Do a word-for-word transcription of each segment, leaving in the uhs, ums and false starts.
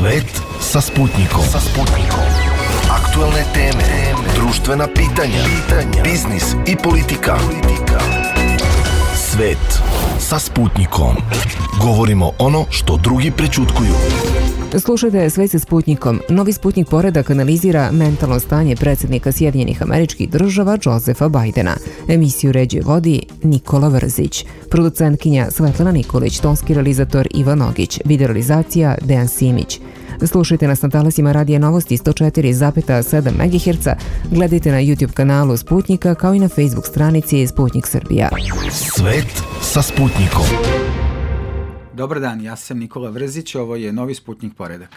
Svet sa Sputnikom. Sa Sputnikom. Aktuelne teme, teme, društvena pitanja, pitanja, biznis i politika. politika. Svet sa Sputnikom. Govorimo ono što drugi prećutkuju. Slušajte Svet sa Sputnikom. Novi Sputnik poredak analizira mentalno stanje predsjednika Sjedinjenih Američkih Država Josepha Bidena. Emisiju ređe vodi Nikola Vrzić. Producentkinja Svetlana Nikolić, tonski realizator Ivan Ogić, videorealizacija Dejan Simić. Slušajte nas na talasima Radija Novosti sto četiri zarez sedam megaherca, gledajte na YouTube kanalu Sputnika kao i na Facebook stranici Sputnik Srbija. Svet sa Sputnikom. Dobar dan, ja sam Nikola Vrzić, ovo je Novi Sputnik poredak.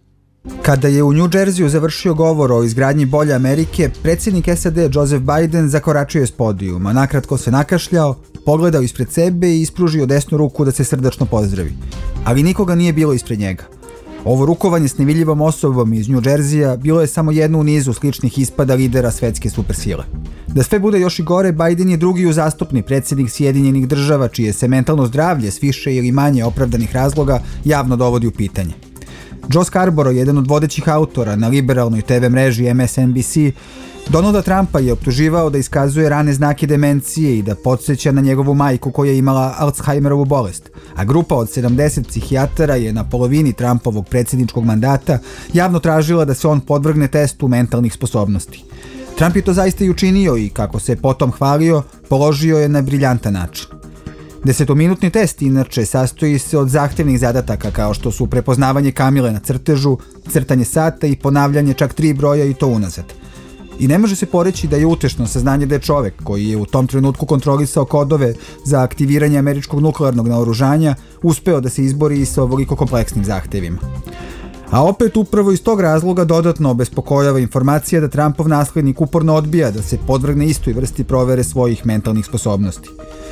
Kada je u New Jerseyu završio govor o izgradnji bolje Amerike, predsjednik S A D Joseph Biden zakoračio je s podijuma, nakratko se nakašljao, pogledao ispred sebe i ispružio desnu ruku da se srdačno pozdravi. Ali nikoga nije bilo ispred njega. Ovo rukovanje s nevidljivom osobom iz New Jerseya bilo je samo jedno u nizu sličnih ispada lidera svetske supersile. Da sve bude još i gore, Biden je drugi uzastopni predsjednik Sjedinjenih Država, čije se mentalno zdravlje s više ili manje opravdanih razloga javno dovodi u pitanje. Joe Scarborough, jedan od vodećih autora na liberalnoj te ve mreži M S N B C, Donalda Trumpa je optuživao da iskazuje rane znake demencije i da podsjeća na njegovu majku koja je imala Alzheimerovu bolest, a grupa od sedamdeset psihijatara je na polovini Trumpovog predsjedničkog mandata javno tražila da se on podvrgne testu mentalnih sposobnosti. Trump je to zaista i učinio i, kako se potom hvalio, položio je na briljantan način. Desetominutni test inače sastoji se od zahtevnih zadataka kao što su prepoznavanje kamile na crtežu, crtanje sata i ponavljanje čak tri broja i to unazad. I ne može se poreći da je utešno saznanje da je čovek koji je u tom trenutku kontrolisao kodove za aktiviranje američkog nuklearnog naoružanja uspeo da se izbori i sa ovoliko kompleksnim zahtevima. A opet upravo iz tog razloga dodatno obespokojava informacija da Trumpov naslednik uporno odbija da se podvrgne istoj vrsti provere svojih mentalnih sposobnosti.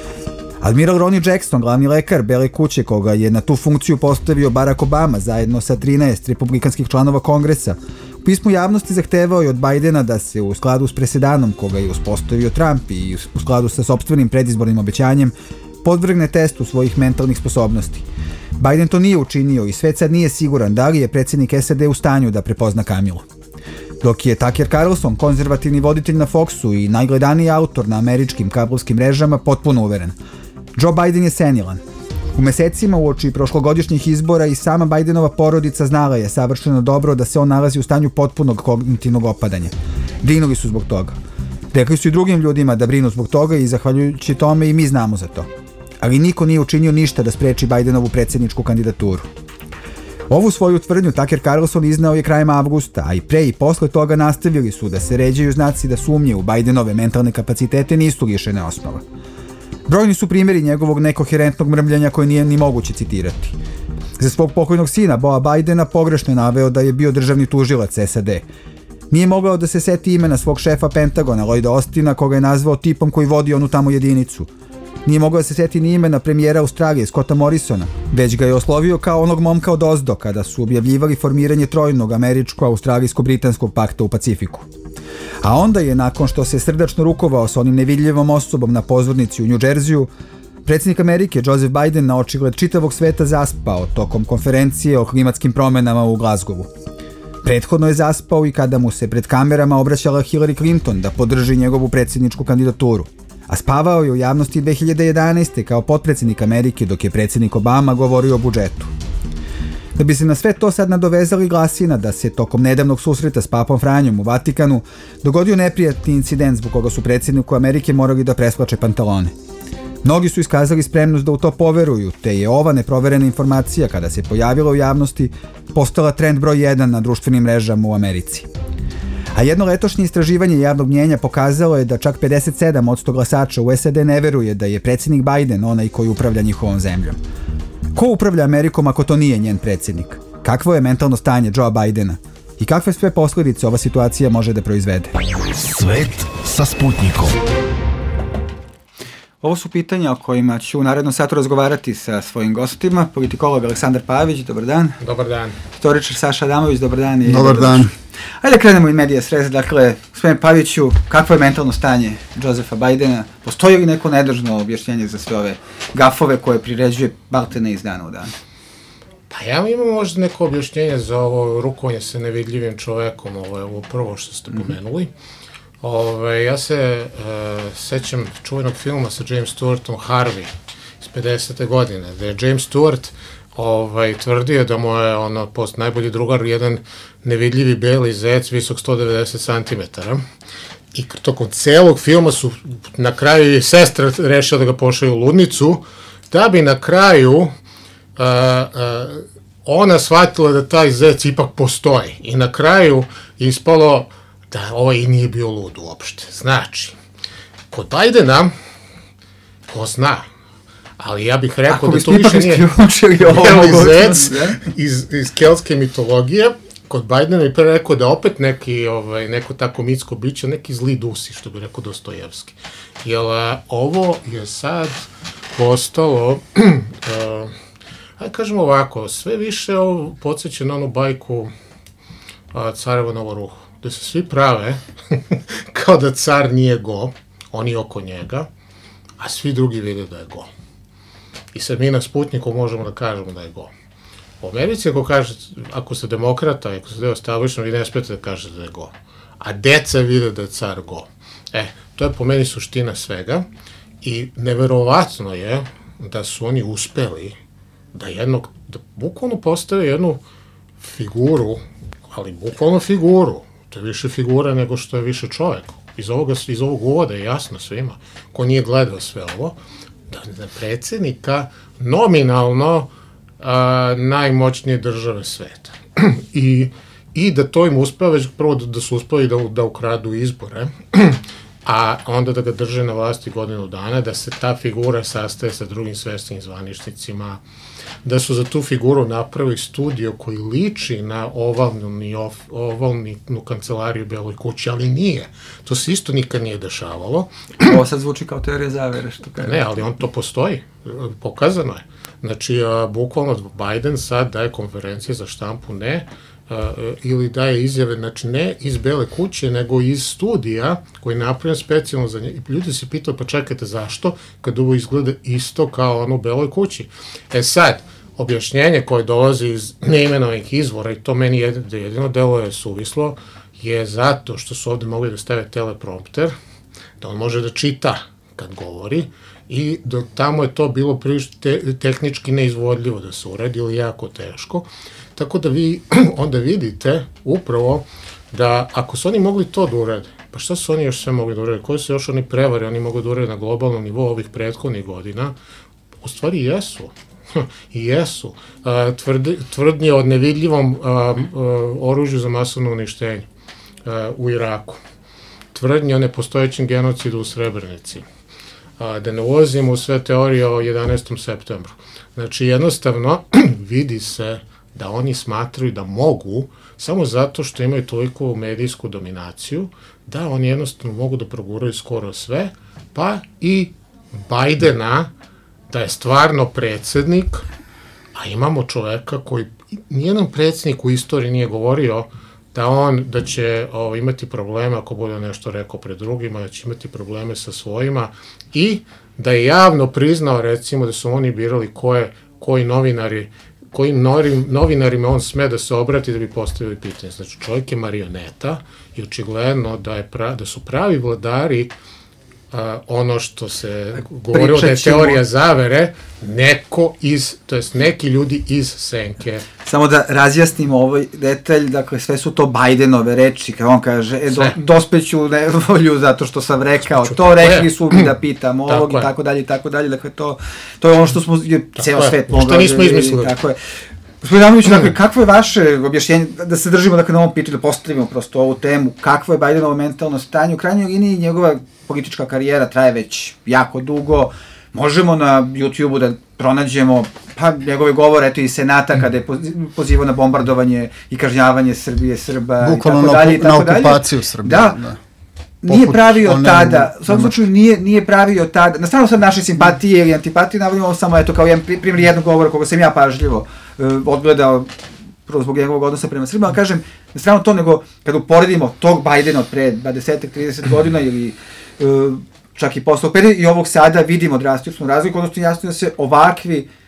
Admiral Ronnie Jackson, glavni lekar Bele kuće, koga je na tu funkciju postavio Barack Obama zajedno sa trinaest republikanskih članova Kongresa, u pismu javnosti zahtevao je od Bidena da se u skladu s presedanom koga je uspostavio Trump i u skladu sa sopstvenim predizbornim obećanjem podvrgne testu svojih mentalnih sposobnosti. Biden to nije učinio i svet sad nije siguran da li je predsjednik S A D u stanju da prepozna Kamilu. Dok je Tucker Carlson, konzervativni voditelj na Foxu i najgledaniji autor na američkim kablovskim mrežama, potpuno uveren. Joe Biden je senilan. U mesecima uoči prošlogodišnjih izbora i sama Bidenova porodica znala je savršeno dobro da se on nalazi u stanju potpunog kognitivnog opadanja. Brinuli su zbog toga. Rekli su i drugim ljudima da brinu zbog toga i zahvaljujući tome i mi znamo za to. Ali niko nije učinio ništa da spreči Bidenovu predsjedničku kandidaturu. Ovu svoju tvrdnju Tucker Carlson iznao je krajem avgusta, a i pre i posle toga nastavili su da se ređaju znaci da sumnje u Bidenove mentalne kapacitete nisu lišene osnova. Brojni su primjeri njegovog nekoherentnog mrmljanja koje nije ni moguće citirati. Za svog pokojnog sina, Boa Bidena, pogrešno je naveo da je bio državni tužilac S A D. Nije mogao da se seti imena svog šefa Pentagona, Lloyda Austina, koga je nazvao tipom koji vodi onu tamo jedinicu. Nije mogao da se seti ni imena premijera Australije, Scotta Morrisona, već ga je oslovio kao onog momka od ozdo kada su objavljivali formiranje trojnog američko-australijsko-britanskog pakta u Pacifiku. A onda je, nakon što se srdačno rukovao sa onim nevidljivom osobom na pozornici u New Jerseyu, predsjednik Amerike Joseph Biden na očigled čitavog sveta zaspao tokom konferencije o klimatskim promenama u Glasgowu. Prethodno je zaspao i kada mu se pred kamerama obraćala Hillary Clinton da podrži njegovu predsjedničku kandidaturu. A spavao je u javnosti dve hiljade jedanaeste. kao potpredsjednik Amerike dok je predsjednik Obama govorio o budžetu. Da bi se na sve to sad nadovezali glasina da se tokom nedavnog susreta s papom Franjom u Vatikanu dogodio neprijatni incident zbog koga su predsjedniku Amerike morali da presklače pantalone. Mnogi su iskazali spremnost da u to poveruju, te je ova neproverena informacija, kada se pojavila u javnosti, postala trend broj jedan na društvenim mrežama u Americi. A jedno letošnje istraživanje javnog mnjenja pokazalo je da čak pedeset sedam posto glasača u S A D ne veruje da je predsjednik Biden onaj koji upravlja njihovom zemljom. Ko upravlja Amerikom ako to nije njen predsjednik? Kakvo je mentalno stanje Joea Bidena? I kakve sve posljedice ova situacija može da proizvede? Svet sa Sputnikom. Ovo su pitanja o kojima ću u narednom satu razgovarati sa svojim gostima. Politikolog Aleksandar Pavić, dobar dan. Dobar dan. Historičar Saša Adamović, dobar dan. I dobar dan. Ajde krenemo iz medija sreza. Dakle, gospodine Paviću, kakvo je mentalno stanje Josepha Bidena? Postoji li neko nedržno objašnjenje za sve ove gafove koje priređuje maltene iz dana u dan? Pa ja imam možda neko objašnjenje za ovo rukovanje sa nevidljivim čovekom, ovo je ovo prvo što ste pomenuli. Ove, ja se uh, sećam čuvenog filma sa James Stewartom Harvey iz pedesete godine, gde je James Stewart ovaj, tvrdio da mu je ono, post najbolji drugar jedan nevidljivi beli zec visok sto devedeset centimetara. I tokom celog filma su na kraju je sestra rešila da ga pošalju u ludnicu, da bi na kraju uh, uh, ona shvatila da taj zec ipak postoji. I na kraju je ispalo da ovaj nije bio lud uopšte. Znači, kod Bajdena, ko zna, ali ja bih rekao da to više nije beli zec iz, iz keltske mitologije. Kod Bajdena je pre rekao da opet neki, ovaj, neko tako mitsko biće, neki zli dusi, što bi rekao Dostojevski. Jer ovo je sad postalo, uh, ajde kažemo ovako, sve više ovo podsjeća na onu bajku uh, Carevo novo ruho, gde se svi prave kao da car nije go, oni oko njega, a svi drugi vide da je go. I sad mi na Sputniku možemo da kažemo da je go. U Americi, ako kažete, ako ste demokrata, ako ste deo establishment, vi ne smete da kažete da je go. A deca vide da je car go. E, to je po meni suština svega i neverovatno je da su oni uspeli da jednog, da bukvalno postave jednu figuru, ali bukvalno figuru, to je više figura nego što je više čovek. Iz, ovoga, iz ovog uvoda je jasno svima, ko nije gledao sve ovo, da je predsjednika nominalno a, najmoćnije države sveta. I, I da to im uspeva, već prvo da, da su uspeli da, da ukradu izbore, a onda da ga drže na vlasti godinu dana, da se ta figura sastaje sa drugim svetskim zvaničnicima, da su za tu figuru napravili studio koji liči na ovalnu, ovalnu kancelariju u Beloj kući, ali nije. To se isto nikad nije dešavalo. Ovo sad zvuči kao teorija zavere, što kaže. Ne, ali on to postoji. Pokazano je. Znači, a, bukvalno Biden sad daje konferencije za štampu, ne, a, ili daje izjave, znači ne iz Bele kuće, nego iz studija koji je napravljen specijalno za nje. I ljudi se pitaju, pa čekajte, zašto, kad ovo izgleda isto kao ono u Beloj kući. E sad, objašnjenje koje dolazi iz neimenovanih izvora, i to meni jedino, jedino delo je suvislo, je zato što su ovde mogli da stave teleprompter, da on može da čita kad govori, i do tamo je to bilo te, tehnički neizvodljivo da se uredi ili jako teško, tako da vi onda vidite upravo da ako su oni mogli to da urede, pa šta su oni još sve mogli da urede, koje su još oni prevari, oni mogu da urede na globalnom nivou ovih prethodnih godina, u stvari jesu. I jesu. Tvrdi, tvrdnje o nevidljivom a, a, oružju za masovno uništenje a, u Iraku. Tvrdnje o nepostojećem genocidu u Srebrenici. A, da ne ulazimo u sve teorije o jedanaestom septembru. Znači, jednostavno, vidi se da oni smatraju da mogu, samo zato što imaju toliko medijsku dominaciju, da oni jednostavno mogu da proguraju skoro sve, pa i Bajdena, da je stvarno predsjednik, a imamo čoveka koji, nijedan predsjednik u istoriji nije govorio da on, da će o, imati probleme ako bude nešto rekao pred drugima, da će imati probleme sa svojima i da je javno priznao, recimo, da su oni birali koje, koji novinari, kojim novim, novinarima on sme da se obrati da bi postavili pitanje. Znači, čovjek je marioneta i očigledno da, je pra, da su pravi vladari Uh, ono što se govorilo da je teorija zavere, neko iz, to jest neki ljudi iz senke. Samo da razjasnimo ovaj detalj, dakle sve su to Bajdenove reči, kao on kaže, e, do, dospeću nevolju zato što sam rekao, to tako rekli je. Su mi da pitam ovog i tako dalje i tako dalje, dakle to, to je ono što smo, je, ceo je. Svet mogao. Što nismo izmislili. Tako je. Gospodin Danović, dakle, kakvo je vaše objašnjenje, da se držimo dakle, na ovom pitanju, da postavimo prosto ovu temu, kakvo je Bajdenovo mentalno stanje, u krajnjoj liniji njegova politička karijera traje već jako dugo, možemo na YouTube-u da pronađemo pa njegove govore, eto i Senata kada je pozivao na bombardovanje i kažnjavanje Srbije, Srba i tako dalje. Na okupaciju Srbije, da. da. Nije pravio one, tada, u svakom slučaju nije, nije pravio tada, na stranu sad naše simpatije ili antipatije, navodimo samo eto kao jedan primjer jednog govora koga sam ja pažljivo uh, odgledao, prvo zbog njegovog odnosa prema Srbima, ali kažem, na stranu to nego kad uporedimo tog Bajdena od pre dvadeset trideset godina ili uh, čak i posle perioda i ovog sada vidimo drastičnu razliku, odnosno jasno da se ovakvi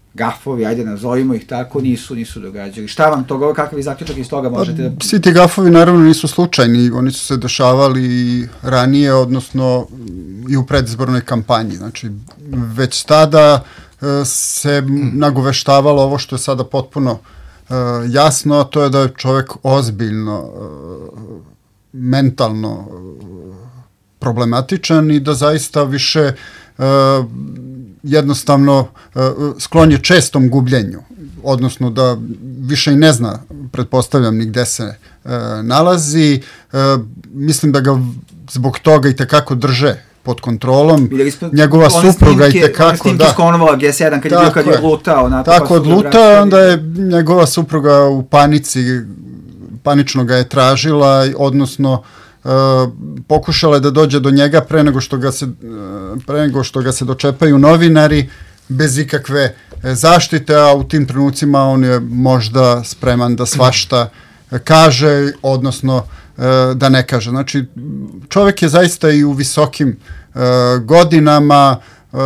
gafovi, ajde nazovimo ih tako, nisu, nisu događali. Šta vam toga, kakav vi zaključak iz toga možete da... Svi ti gafovi naravno nisu slučajni, oni su se dešavali i ranije, odnosno i u predizbornoj kampanji. Znači, već tada se nagoveštavalo ovo što je sada potpuno uh, jasno, a to je da je čovjek ozbiljno, uh, mentalno uh, problematičan i da zaista više uh, jednostavno uh, sklon je čestom gubljenju, odnosno da više i ne zna, pretpostavljam, ni gde se uh, nalazi. Uh, mislim da ga zbog toga i tekako drže pod kontrolom, njegova supruga i tekako, da. One snimke skonovala G sedam kad je bio, kad je odlutao. Tako odlutao, onda je njegova supruga u panici, panično ga je tražila, odnosno uh, pokušala je da dođe do njega pre nego što ga se, uh, pre nego što ga se dočepaju novinari, bez ikakve zaštite, a u tim trenucima on je možda spreman da svašta kaže, odnosno da ne kaže. Znači, čovjek je zaista i u visokim uh, godinama, uh,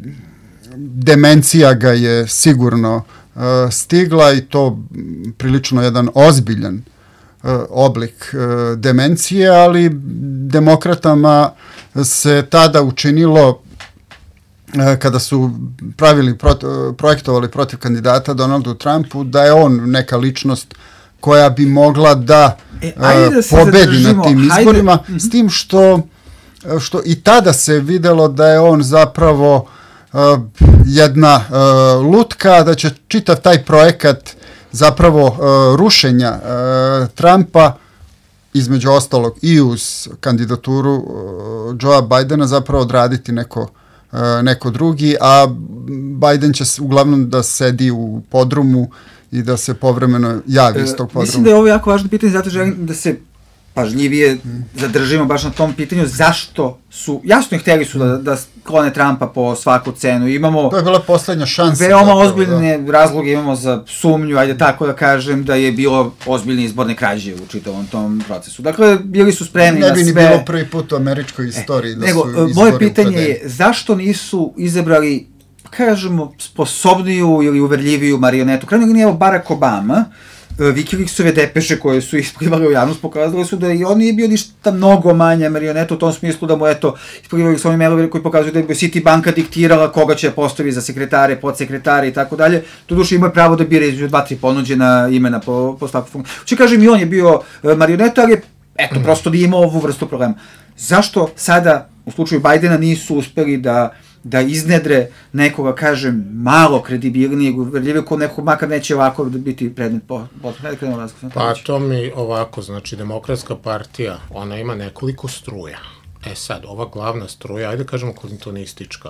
demencija ga je sigurno uh, stigla i to prilično jedan ozbiljan uh, oblik uh, demencije, ali demokratama se tada učinilo uh, kada su pravili, pro, uh, projektovali protiv kandidata Donaldu Trumpu, da je on neka ličnost koja bi mogla da, e, da pobedi na tim izborima, ajde. S tim što, što i tada se videlo da je on zapravo uh, jedna uh, lutka, da će čitav taj projekat zapravo uh, rušenja uh, Trumpa, između ostalog i uz kandidaturu uh, Joea Bidena, zapravo odraditi neko, uh, neko drugi, a Biden će uglavnom da sedi u podrumu i da se povremeno javi iz tog podruma. Mislim da je ovo jako važno pitanje, zato želim da se pažljivije zadržimo baš na tom pitanju, zašto su, jasno ih htjeli su da, da klone Trumpa po svaku cenu. Imamo to je bila poslednja šansa. Veoma zapravo, ozbiljne da. razloge imamo za sumnju, ajde tako da kažem, da je bilo ozbiljne izborne krađe u čitavom tom procesu. Dakle, bili su spremni na sve... Ne bi ni bilo prvi put u američkoj istoriji e, da nego, su izbori moje pitanje je, zašto nisu izabrali, kažemo, sposobniju ili uverljiviju marionetu? Krajnjeg nije evo Barack Obama, Wikileaksove depeše koje su isplivali u javnost pokazali su da i on nije bio ništa mnogo manja marioneta u tom smislu da mu, eto, isplivali su oni mailovi koji pokazuju da je Citibanka diktirala koga će postaviti za sekretare, podsekretare i tako dalje. To duše imaju pravo da bira između dva, tri ponuđena imena po, po svaku funkciju. Če kažem, i on je bio marioneta, ali eto, mm. prosto nije imao ovu vrstu problema. Zašto sada, u slučaju Bidena, nisu uspeli da da iznedre nekoga, kažem, malo kredibilnijeg, uverljivijeg, ko nekog makar neće ovako biti predmet po... po pa to mi ovako, znači, Demokratska partija, ona ima nekoliko struja. E sad, ova glavna struja, ajde kažemo Clintonistička,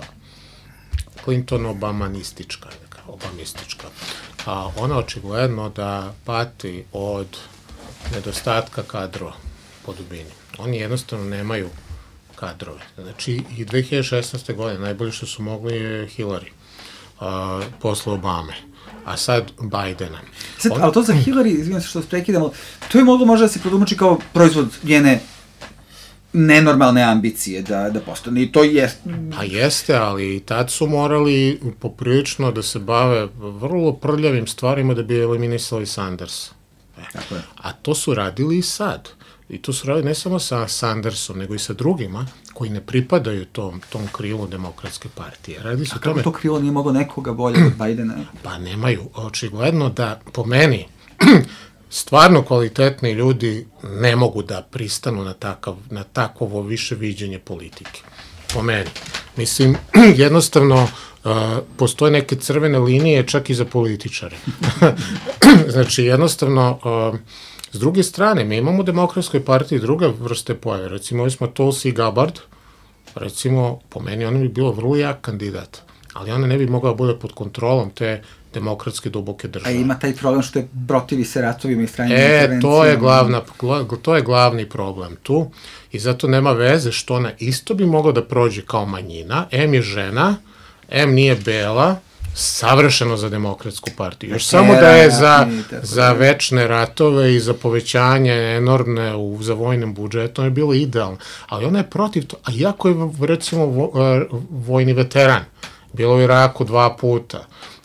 Clinton-Obamanistička, Obamistička, a ona očigledno da pati od nedostatka kadrova po dubini. Oni jednostavno nemaju kadrove. Znači, i dve hiljade šesnaeste. godine najbolje što su mogli je Hillary uh, posle Obame, a sad Bidena. Sad, On... ali to za Hillary, izvijem se što se prekidamo, to je moglo možda da se produmači kao proizvod njene nenormalne ambicije da, da postane. I to jest... Pa jeste, ali i tad su morali poprilično da se bave vrlo prljavim stvarima da bi eliminisali Sanders. E. A to su radili i sad. I to su radili ne samo sa Sandersom, nego i sa drugima koji ne pripadaju tom, tom krilu Demokratske partije. Radi se A kako tome... to krilo nije moglo nekoga bolje od Bidena? Pa nemaju. Očigledno da, po meni, stvarno kvalitetni ljudi ne mogu da pristanu na, takav, na takovo više viđenje politike. Po meni. Mislim, jednostavno, uh, postoje neke crvene linije čak i za političare. Znači, jednostavno... Uh, S druge strane, mi imamo u Demokratskoj partiji druge vrste pojave. Recimo, ovdje smo Tulsi Gabbard, recimo, po meni ona bi bilo vrlo jak kandidat, ali ona ne bi mogla bude pod kontrolom te demokratske duboke države. A ima taj problem što je protivi se ratovima i stranim e, intervencijama. To je, glavna, to je glavni problem tu i zato nema veze što ona isto bi mogla da prođe kao manjina. M je žena, M nije bela, savršeno za Demokratsku partiju. Još samo da je za, za večne ratove i za povećanje enormne u, za vojnem budžetu, to je bilo idealno. Ali ona je protiv to, a iako je, recimo, vo, vojni veteran, bilo u Iraku dva puta,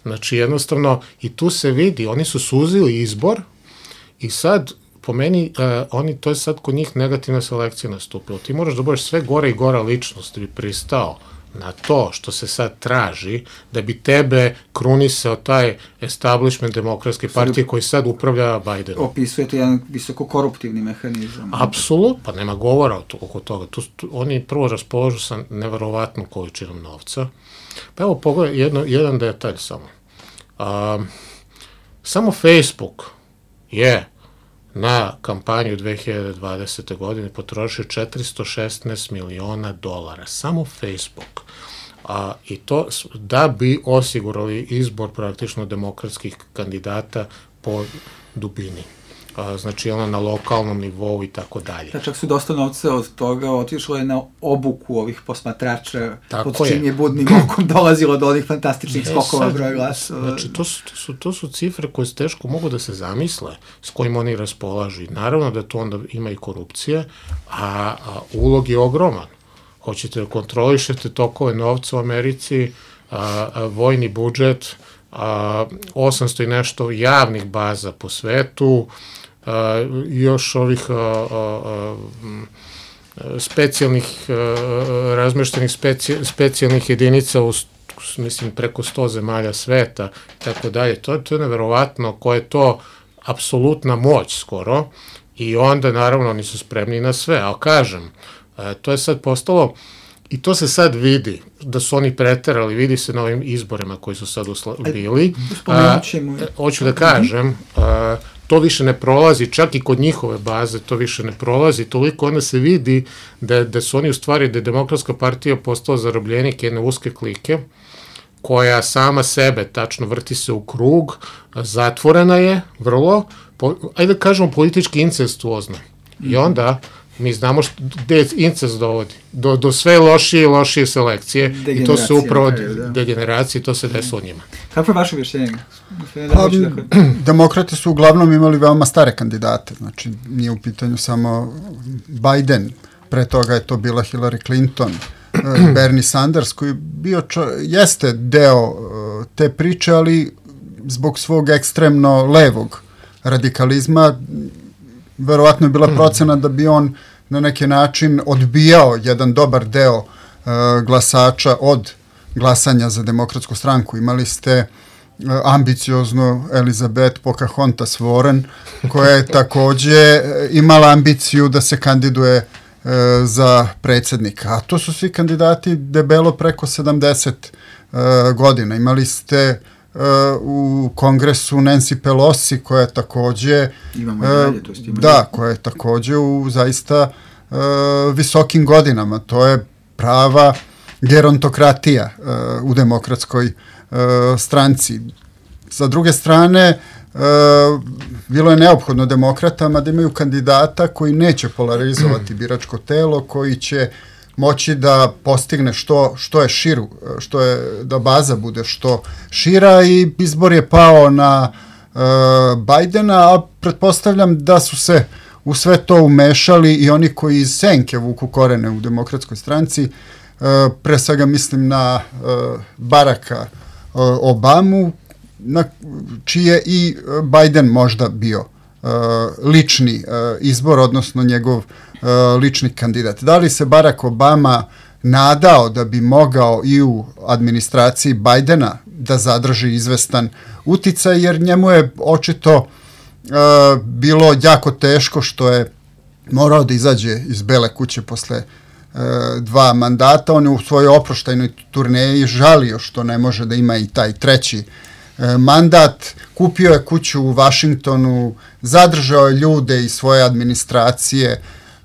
Znači, jednostavno, i tu se vidi, oni su suzili izbor i sad, po meni, uh, oni, to je sad kod njih negativna selekcija nastupila. Ti moraš da budeš sve gore i gora ličnost da bi pristao na to što se sad traži, da bi tebe krunisao taj establishment demokratske partije koji sad upravlja Bajdenom. Opisujete jedan visoko koruptivni mehanizam. Apsolutno, pa nema govora oko toga. Tu, tu, oni prvo raspoložu sa neverovatnom količinom novca. Pa evo, pogledaj, jedno, jedan detalj samo. Um, samo Facebook je na kampanju dve hiljade dvadesete. godine potrošio četiristo šesnaest miliona dolara. Samo Facebook. A, I to da bi osigurali izbor praktično demokratskih kandidata po dubini. A, znači ono na lokalnom nivou i tako dalje. Da, čak su dosta novca od toga otišlo je na obuku ovih posmatrača, tako pod čim je budnim okom dolazilo do onih fantastičnih skokova broja glasova. Znači, to su, to, su, to su cifre koje teško mogu da se zamisle, s kojim oni raspolažu. I naravno da to onda ima i korupcije, a, a ulog je ogroman. Hoćete da kontrolišete tokove novca u Americi, a, a, vojni budžet, a, osamsto i nešto javnih baza po svetu, a, još ovih a, a, a, specijalnih, a, razmeštenih speci, specijalnih jedinica u, mislim, preko sto zemalja sveta, tako dalje. To, to je neverovatno, koja je to apsolutna moć skoro, i onda naravno oni su spremni na sve, ali kažem, a, to je sad postalo, i to se sad vidi, da su oni preterali, vidi se na ovim izborima koji su sad usla, bili. A, hoću da kažem, a, to više ne prolazi, čak i kod njihove baze to više ne prolazi, toliko onda se vidi da, da su oni u stvari, da je Demokratska partija postala zarobljenik jedne uske klike, koja sama sebe tačno vrti se u krug, zatvorena je vrlo, po, ajde da kažemo politički incestuozna. I onda mi znamo što, gde incest dovodi. Do, do sve lošije i lošije selekcije. I to se upravo da. degeneracije, to se desilo njima. Kako je vaše objašnjenje? Pa, demokrate su uglavnom imali veoma stare kandidate. Znači, nije u pitanju samo Biden. Pre toga je to bila Hillary Clinton, Bernie Sanders, koji bio čo, jeste deo te priče, ali zbog svog ekstremno levog radikalizma verovatno je bila procena da bi on na neki način odbijao jedan dobar deo uh, glasača od glasanja za Demokratsku stranku. Imali ste uh, ambicioznu Elizabeth Pocahontas Warren, koja je takođe imala ambiciju da se kandiduje uh, za predsjednika. A to su svi kandidati debelo preko sedamdeset uh, godina. Imali ste u kongresu Nancy Pelosi, koja je takođe imamo i dalje, to imamo. Da, koja je takođe u zaista uh, visokim godinama. To je prava gerontokratija uh, u demokratskoj uh, stranci. Sa druge strane, uh, bilo je neophodno demokratama da imaju kandidata koji neće polarizovati biračko telo, koji će moći da postigne što, što je širu, što je, da baza bude što šira, i izbor je pao na uh, Bajdena, a pretpostavljam da su se u sve to umešali i oni koji iz senke vuku korene u Demokratskoj stranci, uh, pre svega mislim na uh, Baracka uh, Obamu, na čiji je i Biden možda bio uh, lični uh, izbor, odnosno njegov Uh, lični kandidat. Da li se Barack Obama nadao da bi mogao i u administraciji Bajdena da zadrži izvestan uticaj, jer njemu je očito uh, bilo jako teško što je morao da izađe iz Bele kuće posle uh, dva mandata. On je u svojoj oproštajnoj turneji žalio što ne može da ima i taj treći uh, mandat. Kupio je kuću u Vašingtonu, zadržao je ljude iz svoje administracije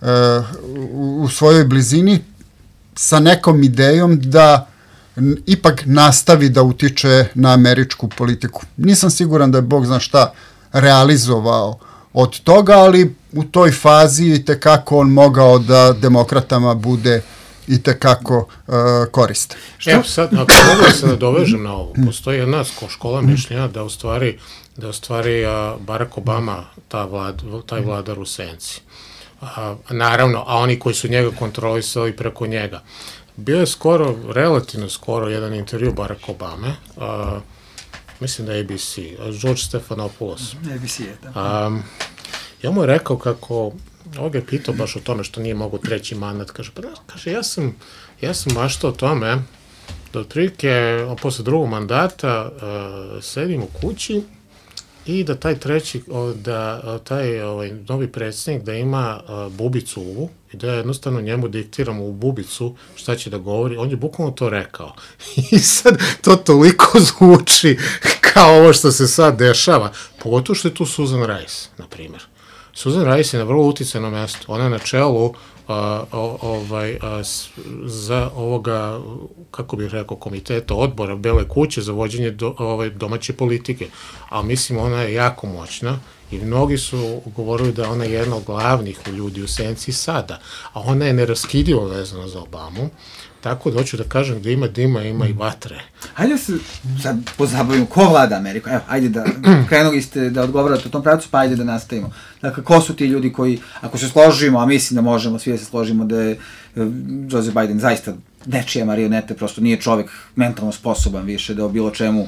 u svojoj blizini sa nekom idejom da ipak nastavi da utiče na američku politiku. Nisam siguran da je Bog zna šta realizovao od toga, ali u toj fazi i tekako on mogao da demokratama bude i tekako uh, koriste. Evo sad, ako mogu se da dovežem na ovo, postoji jedna škola mišljenja da u stvari, da u stvari uh, Barack Obama ta vlad, taj vladar u senci. A, naravno, a oni koji su njega kontrolisali preko njega. Bio je skoro, relativno skoro, jedan intervju Barack Obame, a, mislim da je A B C, George Stephanopoulos. A B C je, da. Um, ja mu je rekao kako, ovo ga je pitao baš o tome što nije mogo treći mandat, kaže, pa da, kaže, ja sam, ja sam maštao o tome da otprilike posle drugog mandata uh, sedim u kući i da taj treći, da taj ovaj, novi predsjednik da ima uh, bubicu u uvu i da jednostavno njemu diktiramo u bubicu šta će da govori. On je bukvalno to rekao. I sad to toliko zvuči kao ovo što se sad dešava. Pogotovo što je tu Susan Rice, na primjer. Susan Rice je na vrlo uticajnom mjestu. Ona je na čelu Uh, o, ovaj, uh, s, za ovoga, kako bih rekao, komiteta, odbora Bele kuće za vođenje do, ovaj, domaće politike. A mislim, ona je jako moćna i mnogi su govorili da ona je jedna od glavnih ljudi u senci sada. A ona je neraskidivo vezana za Obamu. Tako da hoću da kažem gde ima dima, ima i vatre. Hajde se sad pozabavimo, ko vlada Ameriku? Evo, ajde da, krenuli ste da odgovarate u tom pravcu, pa ajde da nastavimo. Dakle, ko su ti ljudi koji, ako se složimo, a mislim da možemo svi da se složimo da je Joseph Biden zaista nečija marionete, prosto nije čovek mentalno sposoban više da o bilo čemu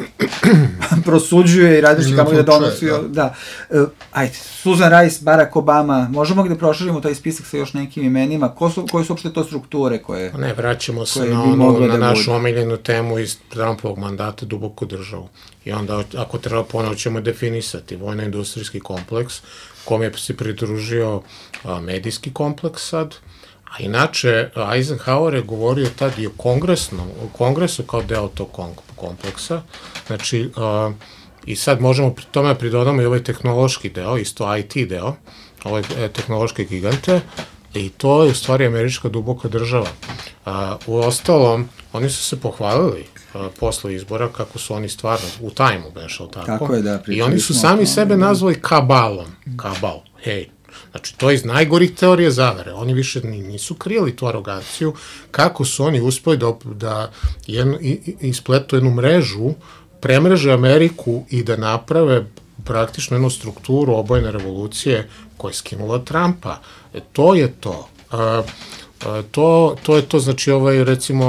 prosuđuje i različite kamo da donosi. Da. da. Uh, ajde, Susan Rice, Barack Obama, možemo li da proširimo taj spisak sa još nekim imenima? Ko su, koje su uopšte to strukture koje... Ne, vraćamo se na, ono, na da našu omiljenu temu iz Trumpovog mandata, duboku državu. I onda, ako treba, ponovo ćemo definisati vojno-industrijski kompleks, kome se pridružio a, medijski kompleks sad. A inače, Eisenhower je govorio tad i o kongresnom, o kongresu kao deo tog kompleksa. Znači, uh, i sad možemo pri tome pridodamo i ovaj tehnološki deo, isto I T deo, ovaj e, tehnološke gigante, i to je u stvari američka duboka država. Uh, u ostalom, oni su se pohvalili uh, posle izbora kako su oni stvarno u tajmu bešao tako. Tako je, da, i oni su sami sebe nazvali kabalom. Kabal, hej. Znači, to je iz najgorih teorije zavere. Oni više nisu krili tu aroganciju, kako su oni uspeli da, da jednu, ispletu jednu mrežu, premreže Ameriku i da naprave praktično jednu strukturu obojene revolucije koja je skinula Trumpa. E, to je to. A, a, to. To je to, znači, ovaj, recimo,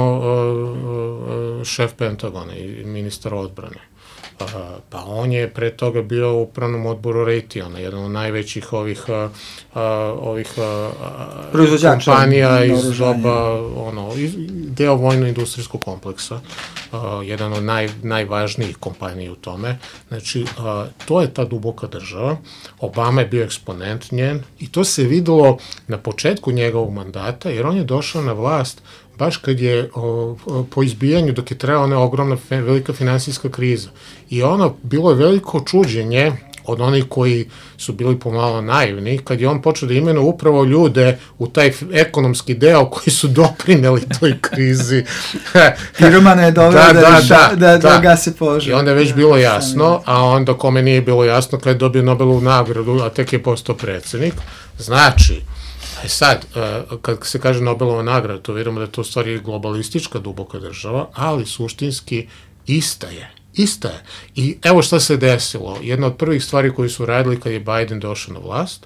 a, a, šef Pentagona i ministar odbrane. Uh, pa on je pre toga bio u upravnom odboru Raytheona, jedan od najvećih ovih, uh, uh, ovih uh, kompanija iz doba, ono, iz, deo vojno-industrijskog kompleksa, uh, jedan od naj, najvažnijih kompanija u tome. Znači, uh, to je ta duboka država. Obama je bio eksponent njen i to se videlo na početku njegovog mandata, jer on je došao na vlast baš kad je o, o, po izbijanju, dok je trajala ona ogromna, velika finansijska kriza. I ono, bilo je veliko čuđenje od onih koji su bili pomalo naivni, kad je on počeo da imenuje upravo ljude u taj ekonomski deo koji su doprineli toj krizi. Piromana je doveo da, da, da, da, da, da, da gasi požar. I onda je već bilo jasno, a onda kome nije bilo jasno kad je dobio Nobelovu nagradu, a tek je postao predsjednik. Znači, E sad, kad se kaže Nobelova nagrada, to vidimo da je to u stvari globalistička duboka država, ali suštinski ista je. Ista je. I evo šta se desilo. Jedna od prvih stvari koju su radili kad je Biden došao na vlast,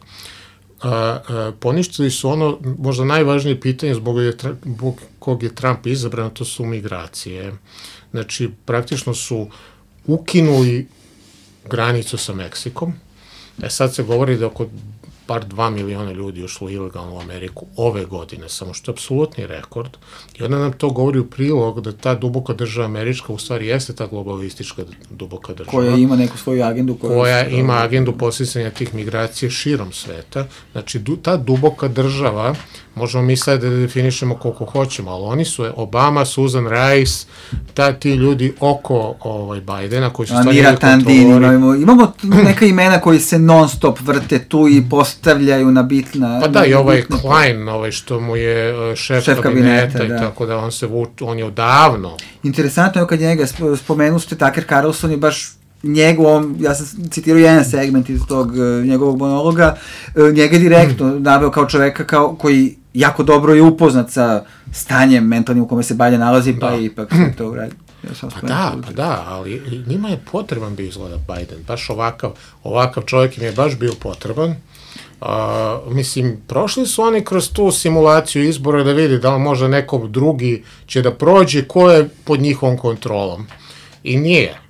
poništili su ono, možda najvažnije pitanje zbog, je, zbog kog je Trump izabran, to su migracije. Znači, praktično su ukinuli granicu sa Meksikom. E sad se govori da oko par dva miliona ljudi ušlo ilegalno u Ameriku ove godine, samo što je apsolutni rekord. I onda nam to govori u prilog da ta duboka država američka u stvari jeste ta globalistička duboka država. Koja ima neku svoju agendu. Koja, koja ima agendu podsticanja tih migracija širom sveta. Znači, du, ta duboka država, možemo mi sad da definišemo koliko hoćemo, ali oni su Obama, Susan Rice, ta, ti ljudi oko ovaj, Bidena, koji su stvari kontrolori. Imamo, imamo neka imena koji se non stop vrte tu i postavljaju na bitna... Pa da, i ovaj Klein, ovaj što mu je šef, šef kabineta, kabineta i da. Tako da on se vuč, on je odavno. Interesantno je kad njega spomenu ste, Tucker Carlson je baš njegovom, ja sam citirao jedan segment iz tog uh, njegovog monologa, uh, njega direktno mm. naveo kao čoveka kao, koji jako dobro je upoznat sa stanjem mentalnim u kome se Biden nalazi, pa da. Ipak se to uradi. Ja pa da, pa da, ali njima je potreban bio izgleda Biden, baš ovakav, ovakav čovjek im je baš bio potreban. Uh, mislim, prošli su oni kroz tu simulaciju izbora da vidi da li možda neko drugi će da prođe ko je pod njihovom kontrolom. I nije.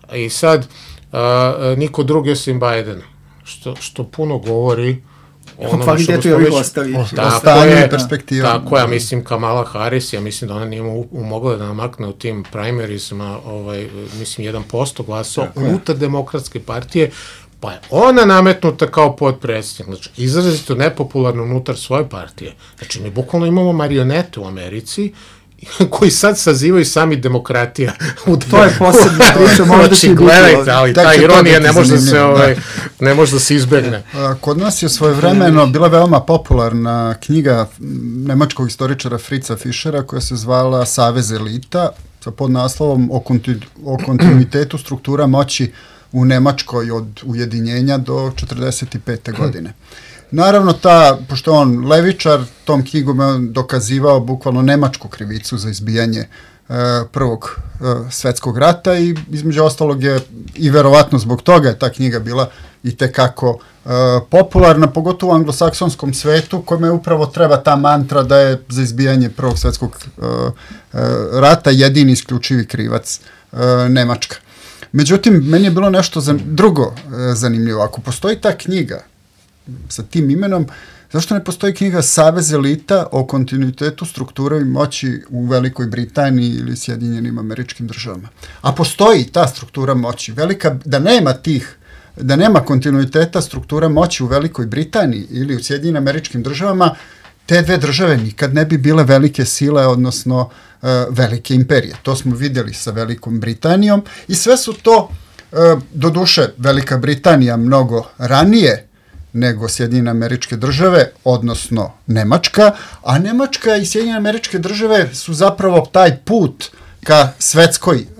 I sad, uh, niko drugi osim Bidena, što, što puno govori o kvalitetu i ovih ostalih. O stanju i perspektivama. Tako, ja mislim Kamala Harris, ja mislim da ona nije mogla da namakne u tim primarisima, ovaj, mislim, jedan posto glasova unutar demokratske partije, pa je ona nametnuta kao potpredsjednik, znači izrazito nepopularno unutar svoje partije. Znači, mi bukvalno imamo marionete u Americi, koji sad sazivaju sami demokratija. To je posebna priča, možda će biti. Gledajte, ali ta ironija ne može da se, ovaj, ne može da se izbegne. Kod nas je svojevremeno bila veoma popularna knjiga nemačkog istoričara Fritza Fischera koja se zvala Savez elita, sa podnaslovom o, kontinu, o kontinuitetu struktura moći u Nemačkoj od ujedinjenja do četrdeset pete godine. Naravno, ta, pošto je on levičar, tom knjigom je dokazivao bukvalno nemačku krivicu za izbijanje e, prvog e, svetskog rata i između ostalog je i verovatno zbog toga je ta knjiga bila i tekako e, popularna, pogotovo u anglosaksonskom svetu, kome upravo treba ta mantra da je za izbijanje prvog svetskog e, e, rata jedini isključivi krivac e, Nemačka. Međutim, meni je bilo nešto za, drugo e, zanimljivo. Ako postoji ta knjiga sa tim imenom, zašto ne postoji knjiga Savez elita o kontinuitetu strukture i moći u Velikoj Britaniji ili Sjedinjenim Američkim Državama? A postoji ta struktura moći. Velika, da nema tih, da nema kontinuiteta struktura moći u Velikoj Britaniji ili u Sjedinjenim Američkim Državama, te dve države nikad ne bi bile velike sile, odnosno uh, velike imperije. To smo vidjeli sa Velikom Britanijom i sve su to, uh, doduše, Velika Britanija mnogo ranije nego Sjedinjene Američke Države, odnosno Nemačka, a Nemačka i Sjedinjene Američke Države su zapravo taj put ka svetskoj e,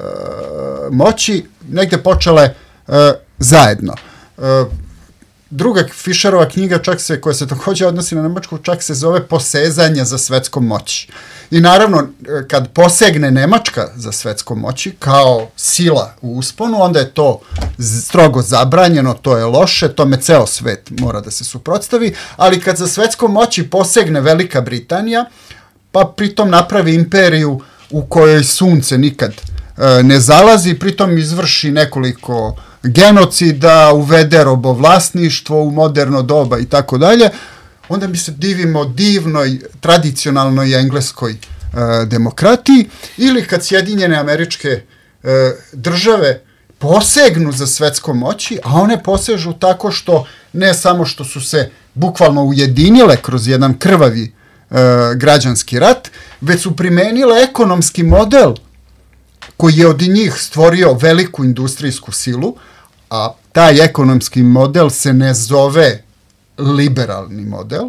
moći negde počele e, zajedno. E, druga Fischerova knjiga, čak se, koja se također odnosi na Nemačku, čak se zove Posezanje za svetskom moći. I naravno, kad posegne Nemačka za svetskom moći kao sila u usponu, onda je to strogo zabranjeno, to je loše, tome ceo svet mora da se suprotstavi, ali kad za svetskom moći posegne Velika Britanija, pa pritom napravi imperiju u kojoj sunce nikad e, ne zalazi, pritom izvrši nekoliko genocida, uvede robovlasništvo u moderno doba i tako dalje, onda mi se divimo divnoj, tradicionalnoj engleskoj e, demokratiji, ili kad Sjedinjene Američke e, države posegnu za svetskom moći, a one posežu tako što ne samo što su se bukvalno ujedinile kroz jedan krvavi e, građanski rat, već su primenile ekonomski model koji je od njih stvorio veliku industrijsku silu, a taj ekonomski model se ne zove liberalni model.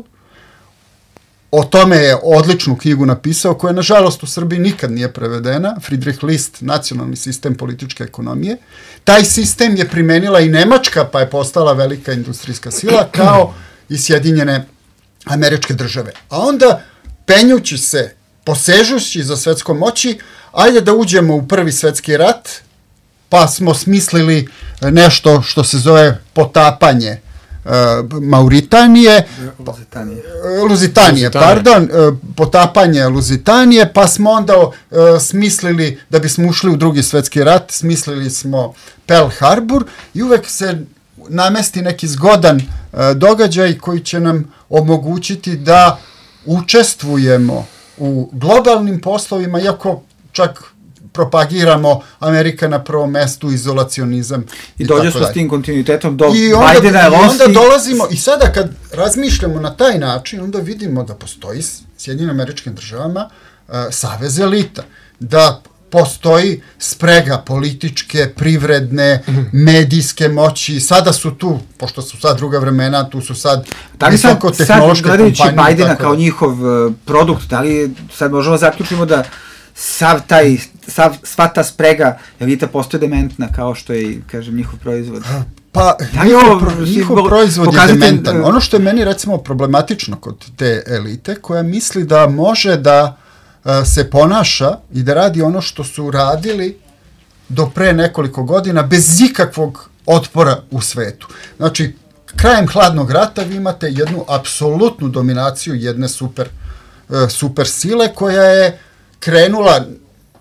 O tome je odličnu knjigu napisao, koja nažalost u Srbiji nikad nije prevedena, Friedrich List, Nacionalni sistem političke ekonomije. Taj sistem je primenila i Nemačka, pa je postala velika industrijska sila, kao i Sjedinjene Američke Države. A onda, penjući se, posežući za svetskom moći, ajde da uđemo u prvi svetski rat, pa smo smislili nešto što se zove potapanje Uh, Mauritanije, Luzitanije. Uh, Luzitanije, pardon, uh, potapanje Luzitanije, pa smo onda uh, smislili, da bismo ušli u drugi svetski rat, smislili smo Pearl Harbor i uvek se namesti neki zgodan uh, događaj koji će nam omogućiti da učestvujemo u globalnim poslovima, iako čak propagiramo Amerika na prvom mestu, izolacionizam i, i dođe smo s tim kontinuitetom do I onda, Bidena. I onda dolazimo, i sada kad razmišljamo na taj način, onda vidimo da postoji s Sjedinjenim Američkim Državama uh, savez elita, da postoji sprega političke, privredne, medijske moći, sada su tu, pošto su sad druga vremena, tu su sad visokotehnološke kompanije. Sad gledajući Bidena kao njihov uh, produkt, da li sad možemo zaključimo da sav taj, sav, sva ta sprega elita postoje dementna, kao što je, kažem, njihov proizvod. Pa, njihov, pro, njihov proizvod pokazite, je dementan. Ono što je meni, recimo, problematično kod te elite, koja misli da može da uh, se ponaša i da radi ono što su radili do pre nekoliko godina, bez ikakvog otpora u svetu. Znači, krajem hladnog rata vi imate jednu apsolutnu dominaciju jedne super, uh, super sile, koja je krenula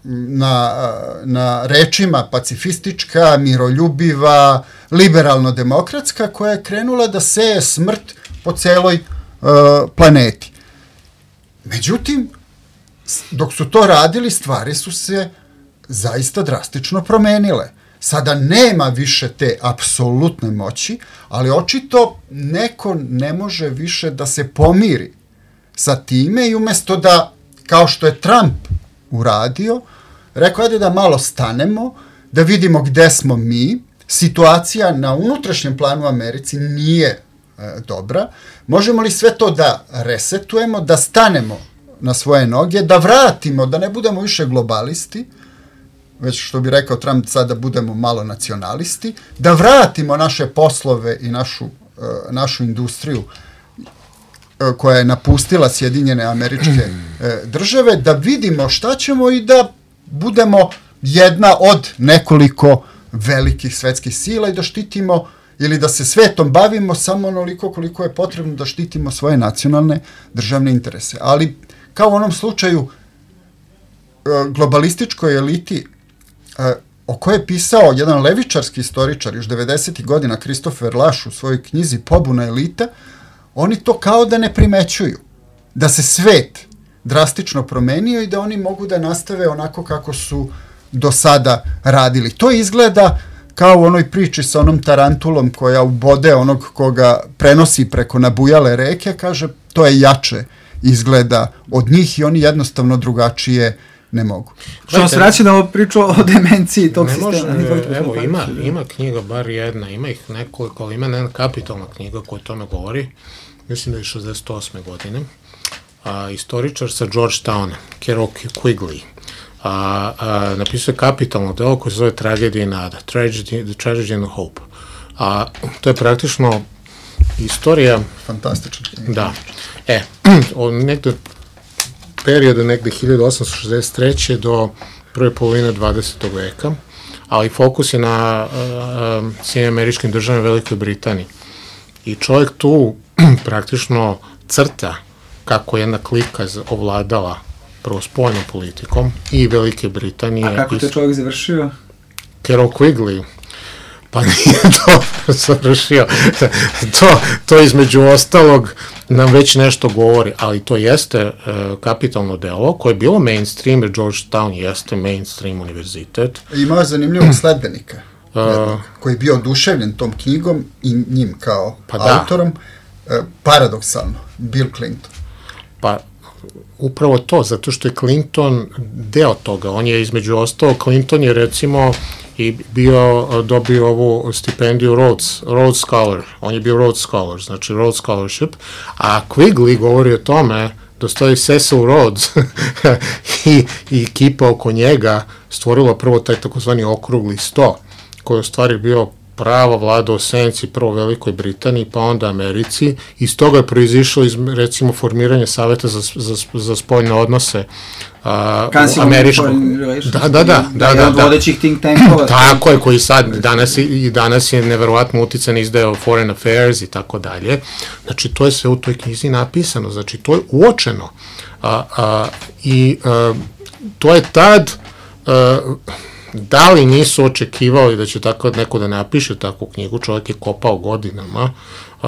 na, na rečima pacifistička, miroljubiva, liberalno-demokratska, koja je krenula da seje smrt po celoj uh, planeti. Međutim, dok su to radili, stvari su se zaista drastično promenile. Sada nema više te apsolutne moći, ali očito neko ne može više da se pomiri sa time i umesto da, kao što je Trump uradio, rekao ajde da malo stanemo, da vidimo gde smo mi, situacija na unutrašnjem planu u Americi nije e, dobra, možemo li sve to da resetujemo, da stanemo na svoje noge, da vratimo, da ne budemo više globalisti, već što bi rekao Trump, sad da budemo malo nacionalisti, da vratimo naše poslove i našu, uh, našu industriju uh, koja je napustila Sjedinjene Američke uh, države, da vidimo šta ćemo i da budemo jedna od nekoliko velikih svetskih sila i da štitimo ili da se svetom bavimo samo onoliko koliko je potrebno da štitimo svoje nacionalne državne interese. Ali kao u onom slučaju uh, globalističkoj eliti Uh, o kojoj je pisao jedan levičarski istoričar još devedesetih godina, Christopher Lasch u svojoj knjizi Pobuna elita, oni to kao da ne primećuju. Da se svet drastično promenio i da oni mogu da nastave onako kako su do sada radili. To izgleda kao u onoj priči sa onom tarantulom koja ubode onog koga prenosi preko nabujale reke, kaže to je jače izgleda od njih i oni jednostavno drugačije ne mogu. Što se vraća na ovu priču o demenciji tog ne sistema? Može, evo, ima, ima knjiga, bar jedna, ima ih nekoliko, ali ima jedna kapitalna knjiga koja o tome govori, mislim da je šezdeset osme godine, a, istoričar sa Georgetowna, Kerouac Quigley, a, a, napisao je kapitalno delo koje se zove Tragedija i nada, Tragedy, The Tragedy and the Hope. A to je praktično istorija... Fantastična knjiga. Da. E, od nekde perioda negde hiljadu osamsto šezdeset treće do prve polovine dvadesetog veka, ali fokus je na uh, Sjedinjenim Američkim Državama Velikoj Britaniji. I čovjek tu praktično crta kako jedna klika ovladala prvo spoljnom politikom i Velike Britanije. A kako to čovjek završio? Kerouac Quigley. Pa nije to završio. To, to između ostalog nam već nešto govori, ali to jeste uh, kapitalno delo koje je bilo mainstream, jer Georgetown jeste mainstream univerzitet. Imao je zanimljivog sledbenika, uh, koji je bio oduševljen tom knjigom i njim kao pa autorom. Uh, paradoksalno, Bill Clinton. Pa upravo to, zato što je Clinton deo toga. On je između ostalo, Clinton je recimo i bio, dobio ovu stipendiju Rhodes, Rhodes Scholar, on je bio Rhodes Scholar, znači Rhodes Scholarship, a Quigley govori o tome da stoji Cecil Rhodes i, i ekipa oko njega stvorila prvo taj takozvani okrugli sto, koji je u stvari bio prava vlada o senci prvo Velikoj Britaniji, pa onda Americi, i iz toga je proizišlo iz, recimo, formiranje saveta za, za, za spoljne odnose uh, američkog. Da, da, da. da, da, da, da. Vodećih think tankova. Tako je, koji sad, danas, i danas je neverovatno utican izdeo Foreign Affairs i tako dalje. Znači, to je sve u toj knjizi napisano, znači, to je uočeno. Uh, uh, I uh, to je tad... Uh, da li nisu očekivali da će tako neko da napiše takvu knjigu, čovjek je kopao godinama uh,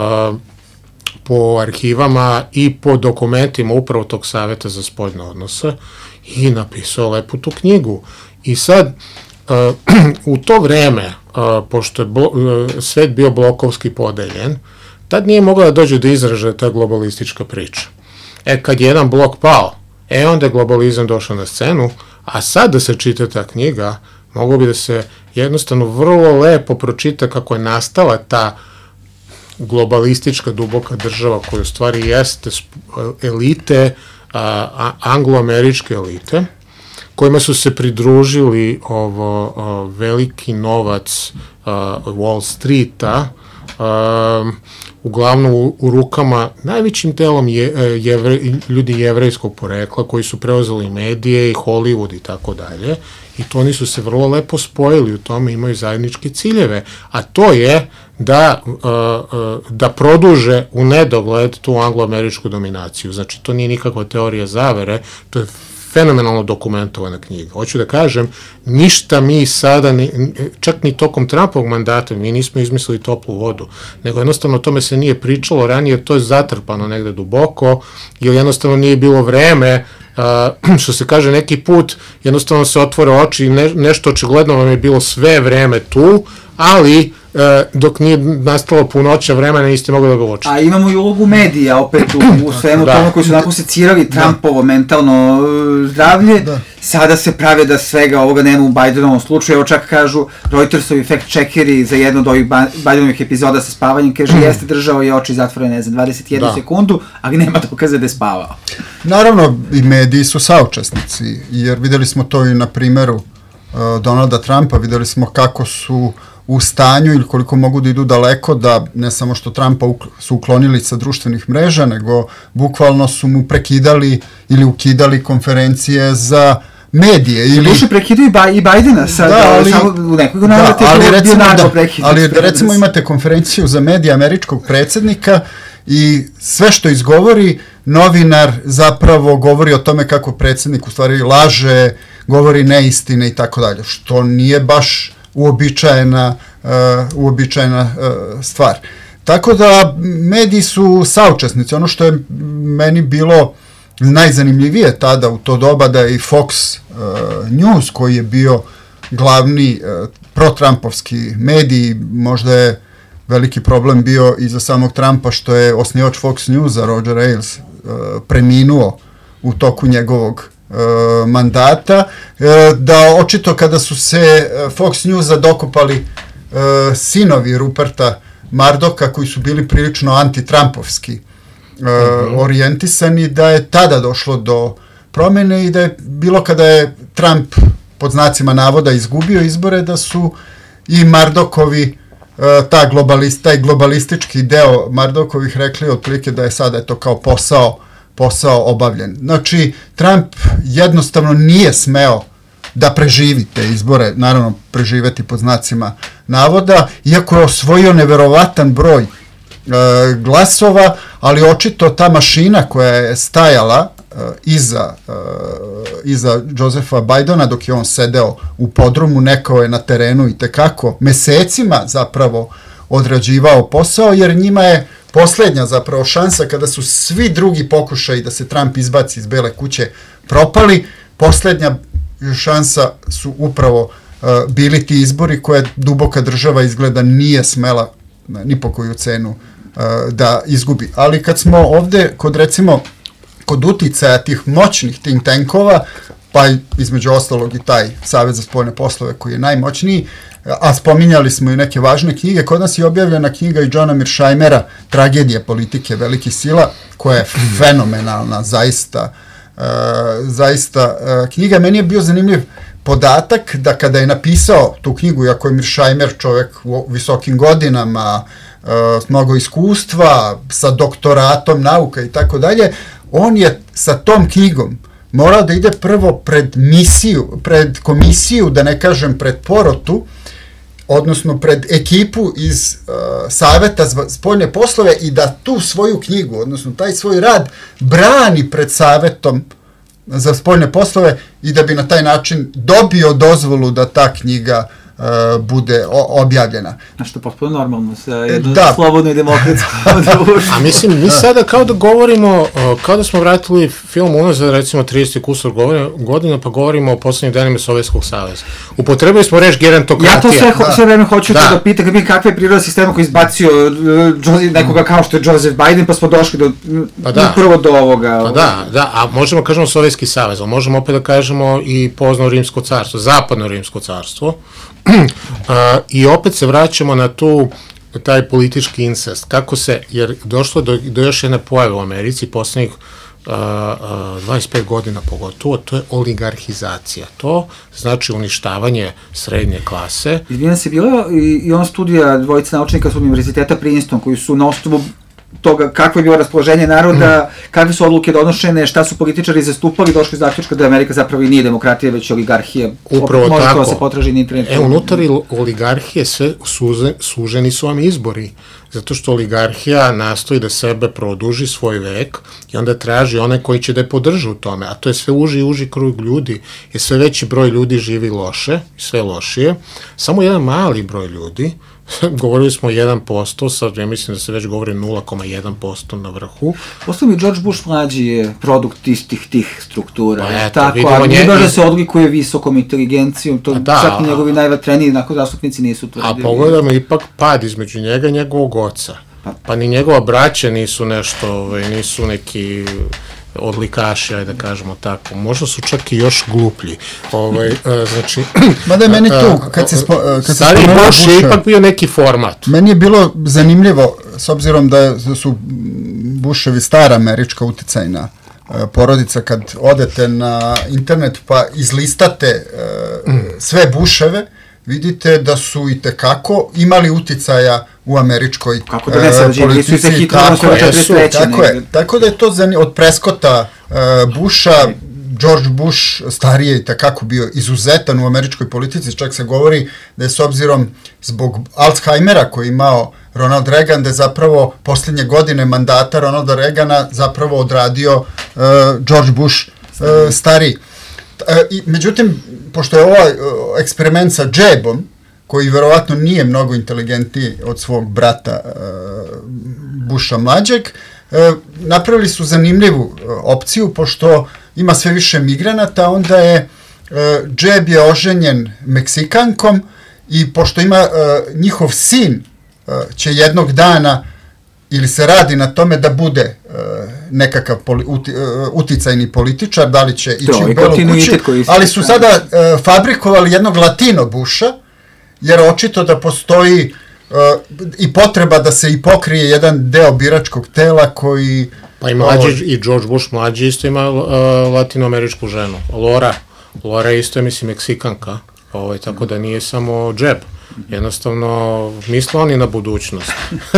po arhivama i po dokumentima upravo tog saveta za spoljne odnose i napisao lepu tu knjigu. I sad, uh, u to vreme, uh, pošto je blo, uh, svet bio blokovski podeljen, tad nije mogla da dođe do izražaja ta globalistička priča. E, kad je jedan blok pao, e, onda je globalizam došao na scenu, a sad da se čita ta knjiga, moglo bi da se jednostavno vrlo lepo pročita kako je nastala ta globalistička duboka država koja u stvari jeste elite, a, angloameričke elite, kojima su se pridružili ovo a, veliki novac a, Wall Streeta, a, uglavnom u, u rukama najvećim delom je, jevre, ljudi jevrejskog porekla koji su preuzeli medije i Hollywood i tako dalje, i to oni su se vrlo lepo spojili u tome, imaju zajedničke ciljeve, a to je da, uh, uh, da produže u nedogled tu angloameričku dominaciju. Znači, to nije nikakva teorija zavere, to je fenomenalno dokumentovana knjiga. Hoću da kažem, ništa mi sada, ni, čak ni tokom Trumpovog mandata, mi nismo izmislili toplu vodu, nego jednostavno o tome se nije pričalo ranije, to je zatrpano negde duboko, jer jednostavno nije bilo vreme, uh, što se kaže neki put, jednostavno se otvore oči i ne, nešto očigledno vam je bilo sve vreme tu, ali e, dok nije nastalo punoća vremena niste mogli da ga uočite. A imamo i ulogu medija opet u, u svemu da. Tome koji su onako secirali Trumpovo da. mentalno zdravlje, da. Sada se prave da svega ovoga nema u Bidenovom slučaju, evo čak kažu Reutersovi fact-checkeri za jednu od ovih Bidenovih epizoda sa spavanjem, kaže jeste držao je oči zatvorene, ne znam, dvadeset jednu da. sekundu, ali nema dokaza da je spavao. Naravno, i mediji su saučesnici, jer videli smo to i na primeru uh, Donalda Trumpa, videli smo kako su u stanju ili koliko mogu da idu daleko da ne samo što Trumpa ukl- su uklonili sa društvenih mreža, nego bukvalno su mu prekidali ili ukidali konferencije za medije. Ili... Duše prekidaju i Bajdena sad, da, ali, samo u nekog navrata da, ali recimo, da, ali recimo imate konferenciju za medije američkog predsjednika i sve što izgovori, novinar zapravo govori o tome kako predsjednik u stvari laže, govori neistine i tako dalje, što nije baš uobičajena, uh, uobičajena uh, stvar. Tako da mediji su saučesnici. Ono što je meni bilo najzanimljivije tada u to doba da je i Fox uh, News, koji je bio glavni uh, pro-trumpovski medij, možda je veliki problem bio i za samog Trumpa što je osnivač Fox Newsa, Roger Ailes, uh, preminuo u toku njegovog Uh, mandata, uh, da očito kada su se uh, Fox Newsa dokopali uh, sinovi Ruperta Murdocha koji su bili prilično anti-trumpovski uh, mm-hmm. orijentisani, da je tada došlo do promjene i da je bilo kada je Trump pod znacima navoda izgubio izbore, da su i Murdockovi uh, ta globalist, taj globalistički deo Murdockovih rekli otprilike da je sada je to kao posao posao obavljen. Znači, Trump jednostavno nije smeo da preživi te izbore, naravno preživeti pod znacima navoda, iako je osvojio neverovatan broj e, glasova, ali očito ta mašina koja je stajala e, iza, e, iza Josepha Bidena dok je on sedeo u podrumu, nekao je na terenu i tekako mesecima zapravo odrađivao posao, jer njima je posljednja zapravo šansa kada su svi drugi pokušaji da se Trump izbaci iz Bele kuće propali, posljednja šansa su upravo uh, bili ti izbori koje duboka država izgleda nije smela ni po koju cenu uh, da izgubi. Ali kad smo ovdje kod recimo kod uticaja tih moćnih think tankova, pa između ostalog i taj Savez za spoljne poslove koji je najmoćniji, a spominjali smo i neke važne knjige, kod nas je objavljena knjiga i Johna Mearshimera, Tragedija politike velikih sila, koja je fenomenalna, zaista, uh, zaista uh, knjiga. Meni je bio zanimljiv podatak da kada je napisao tu knjigu, iako je Mearshimer čovjek u visokim godinama, uh, s mnogo iskustva, sa doktoratom nauka i tako dalje, on je sa tom knjigom morao da ide prvo pred misiju, pred komisiju, da ne kažem pred porotu, odnosno pred ekipu iz uh, Saveta za spoljne poslove i da tu svoju knjigu, odnosno taj svoj rad brani pred Savetom za spoljne poslove i da bi na taj način dobio dozvolu da ta knjiga uh, bude o, objavljena. A što potpuno normalno sa jednom da. slobodno i demokratskom društvu. A mislim, mi sada kao da govorimo, kao da smo vratili film unazad, recimo trideset kusur godina, pa govorimo o poslednjim danima Sovjetskog saveza. Upotrebili smo reč gerontokratija. Ja to sve, da. sve vreme hoću da, da pita, kad bi kakva je priroda sistema koji izbacio uh, nekoga kao što je Joseph Biden, pa smo došli do, pa da. prvo do ovoga. Pa da, da, a možemo kažemo Sovjetski savez, ali možemo opet da kažemo i pozno Rimsko carstvo, zapadno Rimsko carstvo. Uh, i opet se vraćamo na tu taj politički incest, kako se, jer došlo do, do još jedne pojave u Americi poslednjih uh, uh, dvadeset pet godina pogotovo, to je oligarhizacija, to znači uništavanje srednje klase. Izvijem se, bila i, i ona studija dvojice naučnika s univerziteta Princeton, koji su na osnovu toga kakvo je bilo raspoloženje naroda, mm. kakve su odluke donošene, šta su političari zastupali, došli iz zaključka da Amerika zapravo i nije demokratija, već oligarhija. Upravo Može tako. Može to se potraži na internetu. E, unutar oligarhije sve suze, suženi su vam izbori. zato što oligarhija nastoji da sebe produži svoj vek i onda traži one koji će da je podrže u tome, a to je sve uži i uži krug ljudi, i sve veći broj ljudi živi loše, sve lošije, samo jedan mali broj ljudi, govorili smo jedan posto, sad ja mislim da se već govori nula zarez jedan posto na vrhu. Posto mi George Bush mlađi je produkt istih tih struktura, pa eto, tako, ali nije baš da se odlikuje visokom inteligencijom, to da, čak i njegovi najvatreniji zastupnici nisu tvrdili. A pogledamo ipak pad između njega i njegovog oca, pa, pa ni njegova braća nisu nešto, ovaj, nisu neki odlikaši, ajde da kažemo tako. Možda su čak i još gluplji. Ovaj, znači... Mada je meni tu, kad se, spo, kad se spomenuo Bush je ipak bio neki format. Meni je bilo zanimljivo, s obzirom da su Bushevi stara američka uticajna porodica, kad odete na internet pa izlistate mm. sve Busheve, vidite da su i tekako imali uticaja u američkoj kako da ne se uh, politici. Se hitro, tako, je, su, tako, je, tako da je to zanimljivo. Od Prescotta, uh, Busha, George Bush stariji je i tekako bio izuzetan u američkoj politici, čak se govori da je s obzirom zbog Alzheimera koji je imao Ronald Reagan, da je zapravo posljednje godine mandata Ronalda Reagana zapravo odradio uh, George Bush uh, stariji. I, međutim, pošto je ovaj eksperiment sa džebom, koji verovatno nije mnogo inteligentniji od svog brata uh, Busha mlađeg, uh, napravili su zanimljivu uh, opciju, pošto ima sve više migranata, onda je uh, džeb je oženjen Meksikankom i pošto ima uh, njihov sin uh, će jednog dana ili se radi na tome da bude uh, nekakav poli, uti, uh, uticajni političar, da li će ići to, u Belu kuću, ali su sada uh, fabrikovali jednog latino Busha, jer očito da postoji uh, i potreba da se i pokrije jedan deo biračkog tela koji... Pa i mlađi, ovo... i George Bush mlađi isto ima uh, latinoameričku ženu, Laura. Laura isto je, mislim, Meksikanka, ovaj, tako da nije samo džeb. Jednostavno, misle oni na budućnost.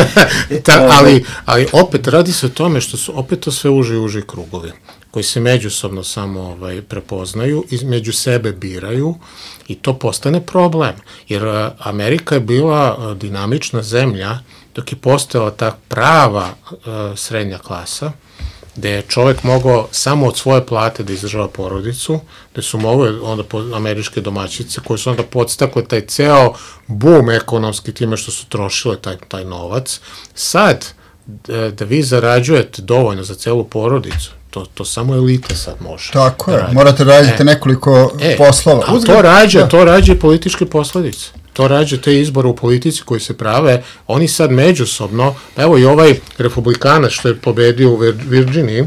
Ta, ali, ali opet radi se o tome što su opet to sve uži i uži krugovi, koji se međusobno samo ovaj, prepoznaju i među sebe biraju i to postane problem. Jer Amerika je bila dinamična zemlja dok je postojala ta prava uh, srednja klasa, gde je čovjek mogao samo od svoje plate da izdržava porodicu, gde su mogle onda američke domaćice koje su onda podstakle taj ceo boom ekonomski time što su trošile taj, taj novac. Sad, da, da vi zarađujete dovoljno za celu porodicu, to, to samo elita sad može. Tako je, da morate raditi e, nekoliko e, poslova. A to rađe, da. to rađe i političke posledice. To rađe te izbore u politici koji se prave, oni sad međusobno, evo i ovaj republikanac što je pobedio u Virginiji,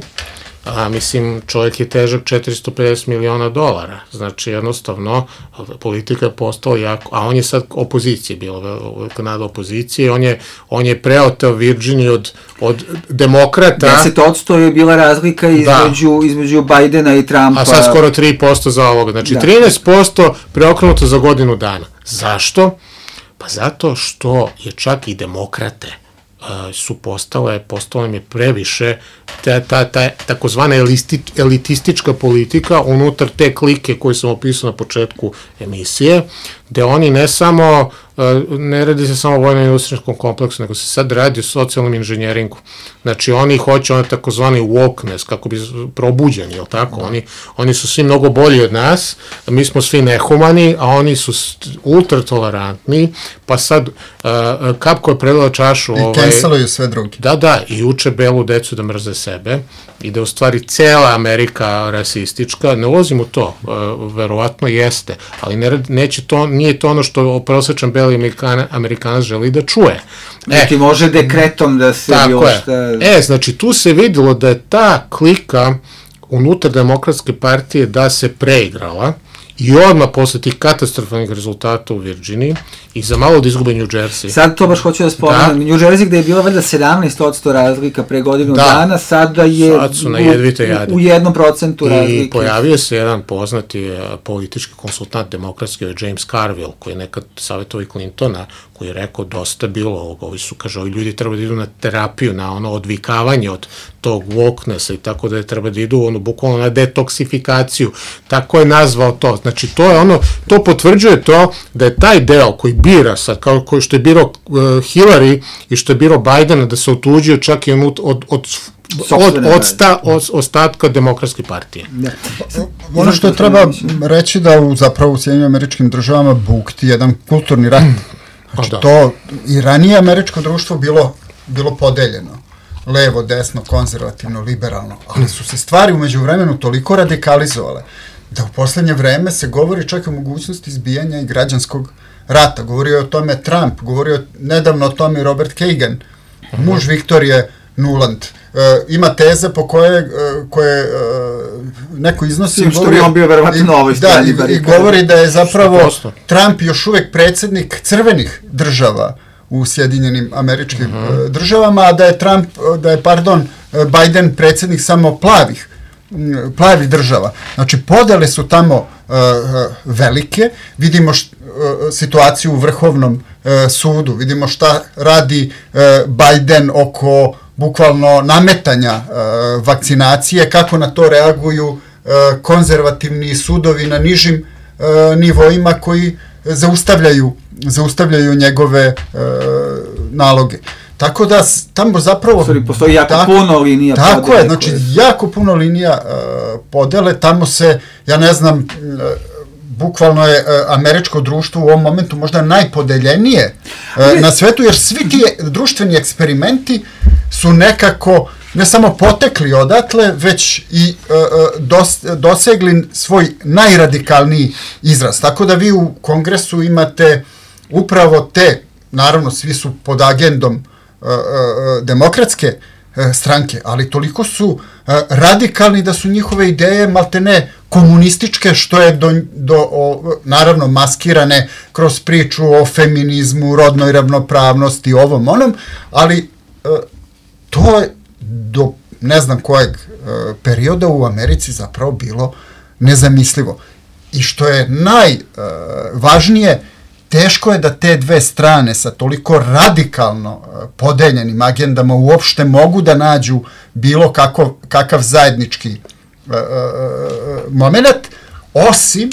a mislim čovjek je težak četiristo pedeset miliona dolara, znači jednostavno politika je postala jako, a on je sad opozicije bilo, Kanada opozicije, on je, on je preoteo Virginiju od, od demokrata. deset posto je bila razlika između, da. između Bajdena i Trumpa. A sad skoro tri posto za ovoga, znači da. trinaest posto preokrenuto za godinu dana. Zašto? Pa zato što je čak i demokrate uh, su postale, postala im je previše ta, ta, ta takozvana elisti, elitistička politika unutar te klike koje sam opisao na početku emisije, gde oni ne samo, uh, ne radi se samo o vojno-industrijskom kompleksu, nego se sad radi o socijalnom inženjeringu. Znači oni hoće onaj takozvani wokeness, kako bi probuđeni, jel tako? Oni, oni su svi mnogo bolji od nas, mi smo svi nehumani, a oni su ultra tolerantni, pa sad uh, kap koja je predala čašu... I ovaj, canceluju sve drugi. Da, da, i uče belu decu da mrze sebe i da u stvari cela Amerika rasistička, ne ulazim u to, uh, verovatno jeste, ali ne, neće to, nije to ono što prosječan beli Amerikana, Amerikanac želi da čuje. E, ti može dekretom da se bilo šta... E, znači tu se videlo da je ta klika unutar Demokratske partije da se preigrala i odmah posle tih katastrofalnih rezultata u Virginiji i za malo da izgube New Jersey. Sad to baš hoću da spomenem. Da. New Jersey gde je bila valjda sedamnaest posto razlika pre godinu da. dana, sada je sad su na jedvite jade. U, u jednom procentu razlike. I pojavio se jedan poznati politički konsultant demokratski, James Carville, koji je nekad savjetovao Clintona, koji je rekao dosta bilo ovoga, ovi su, kaže, ovi ljudi treba da idu na terapiju, na ono odvikavanje od tog wokenessa i tako da je treba da idu ono, bukvalno na detoksifikaciju. Tako je nazvao to. Znači, to je ono, to potvrđuje to da je taj deo koji bira sad, kao koji što je birao uh, Hillary i što je birao Bidena, da se otuđio čak i od, od, od od odsta, od, ostatka demokratske partije. Ja. Ono što treba reći da u zapravo u Sjedinjenim Američkim Državama bukti jedan kulturni rat. Znači to i ranije američko društvo bilo, bilo podeljeno. Levo, desno, konzervativno, liberalno. Ali su se stvari umeđu vremenu toliko radikalizovale da u poslednje vreme se govori čak o mogućnosti izbijanja i građanskog rata. Govorio je o tome Trump, govorio nedavno o tome Robert Kagan, muž Viktorije Nuland. Uh, ima teze po koje, uh, koje uh, neko iznosi i govori, on bio verovatno na ovoj strani, da, i, i govori da je zapravo Trump još uvek predsjednik crvenih država u Sjedinjenim Američkim uh-huh. uh, državama, a da je Trump, da je, pardon, Biden predsjednik samo plavih plavih država. Znači, podele su tamo uh, velike, vidimo št, uh, situaciju u Vrhovnom uh, sudu, vidimo šta radi uh, Biden oko bukvalno nametanja uh, vakcinacije, kako na to reaguju uh, konzervativni sudovi na nižim uh, nivoima koji zaustavljaju, zaustavljaju njegove uh, naloge. Tako da tamo zapravo... Sorry, postoji jako tako, puno linija podele. Tako je, znači koje... jako puno linija uh, podele, tamo se, ja ne znam, uh, bukvalno je uh, američko društvo u ovom momentu možda najpodeljenije uh, na svetu, jer svi ti društveni eksperimenti su nekako ne samo potekli odatle, već i uh, dos, dosegli svoj najradikalniji izraz. Tako da vi u Kongresu imate upravo te, naravno svi su pod agendom uh, uh, demokratske uh, stranke, ali toliko su uh, radikalni da su njihove ideje maltene komunističke, što je do, do o, naravno maskirane kroz priču o feminizmu, rodnoj ravnopravnosti, ovom onom, ali uh, to je do ne znam kojeg uh, perioda u Americi zapravo bilo nezamislivo. I što je najvažnije, uh, teško je da te dve strane sa toliko radikalno uh, podeljenim agendama uopšte mogu da nađu bilo kako, kakav zajednički uh, uh, moment, osim,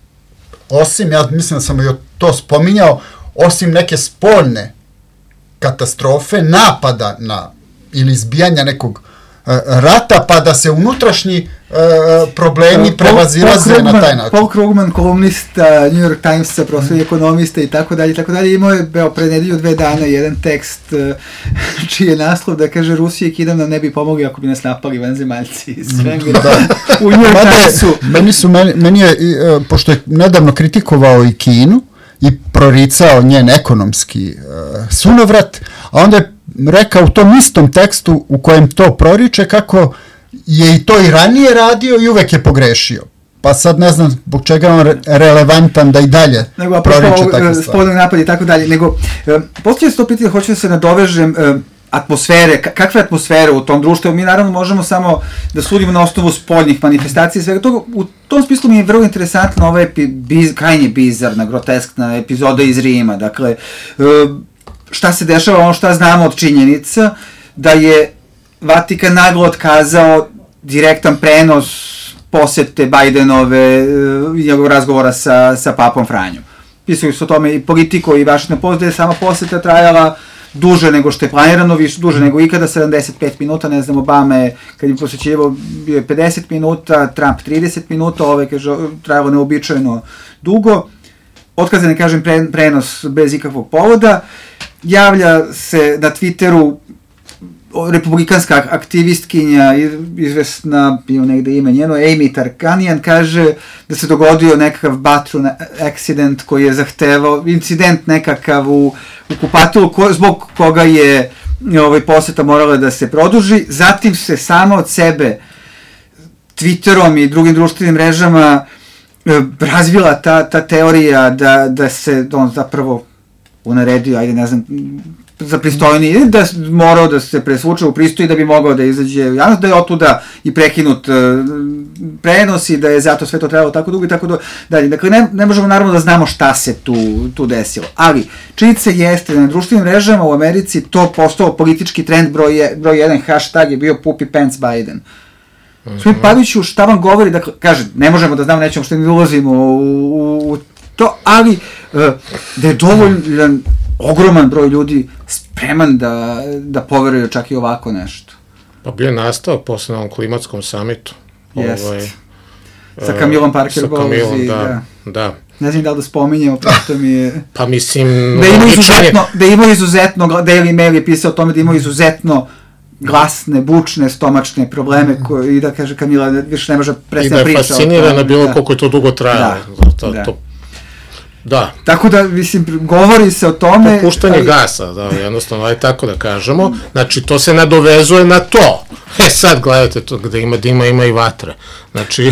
osim, ja mislim da sam i to spominjao, osim neke spoljne katastrofe, napada na ili izbijanja nekog uh, rata, pa da se unutrašnji uh, problemi uh, prevazilaze Paul, Paul na taj način. Paul Krugman, kolumnista New York Timesa, profesor ekonomista i tako dalje, tako dalje, imao je beo pre nedelju dve dana jedan tekst uh, čiji je naslov da kaže Rusija i Kina nam ne bi pomogli ako bi nas napali vanzemaljci iz svemira. U New York Timesu. Meni, su, meni, meni je, uh, pošto je nedavno kritikovao i Kinu i proricao njen ekonomski uh, sunovrat, a onda je rekao u tom istom tekstu u kojem to proriče kako je i to i ranije radio i uvek je pogrešio. Pa sad ne znam zbog čega on re- relevantan da i dalje nego, proriče takve stvari. Spodnog napad i tako dalje. Nego, e, postoje se to pitanje, hoću da se nadovežem, e, atmosfere, kakve atmosfere u tom društvu? Mi naravno možemo samo da sudimo na osnovu spoljnih manifestacija i svega toga. U tom smislu mi je vrlo interesantna ova epi, biz, krajnje bizarna, groteskna epizoda iz Rima. Dakle, e, šta se dešava, ono šta znamo od činjenica, da je Vatikan naglo otkazao direktan prenos posete Bidenove i njegov razgovora sa, sa papom Franjom. Pisali su o tome i Politico i Washington Post, da je sama poseta trajala duže nego što je planirano, više duže nego ikada, sedamdeset pet minuta, ne znam, Obama je, kad je posjećivao, bio je pedeset minuta, Trump trideset minuta, ove, kaže, trajalo neobičajno dugo. Otkazan je, kažem, pre, prenos bez ikakvog povoda. Javlja se na Twitteru republikanska aktivistkinja, izvesna, ima negde ime njeno, Amy Tarkanian, kaže da se dogodio nekakav bathroom accident koji je zahtevao, incident nekakav u, u kupatilu, ko, zbog koga je ovaj, poseta morala da se produži. Zatim se sama od sebe Twitterom i drugim društvenim mrežama razvila ta, ta teorija da, da se on zapravo unaredio, ajde ne znam, za pristojniji, da morao da se presvuče u pristoji da bi mogao da izađe u javnost, da je otuda i prekinut uh, prenos i da je zato sve to trebalo tako dugo i tako do, dalje. Dakle, ne, ne možemo naravno da znamo šta se tu, tu desilo. Ali, činjenica jeste da na društvenim mrežama u Americi to postao politički trend broj, je, broj jedan, hashtag je bio Poopy Pants Biden. Gospodin Paviću, šta vam govori, dakle, kaže, ne možemo da znamo, nećemo što ne ulazimo u, u, u to, ali uh, da je dovoljan ogroman broj ljudi spreman da, da poveruje čak i ovako nešto. Pa bio je nastao posle na ovom klimatskom samitu. Jest. Ovaj, sa Camillom Parker sa Camillom, Bowles, da, da. da. Ne znam da li da spominjemo, prosto mi je... Pa mislim... Da ima izuzetno, da ima izuzetno, Daily Mail je pisao o tome da ima izuzetno glasne, bučne, stomačne probleme koje, i da kaže Camilla više ne može prestati priča. I da je fascinirana bilo koliko je to dugo trajalo. Da, to, da. To, da. Tako da, mislim, govori se o tome... Popuštanje ali... gasa, da, jednostavno, aj tako da kažemo. Znači, to se nadovezuje na to. E, sad gledajte to, gde ima dima, ima i vatre. Znači,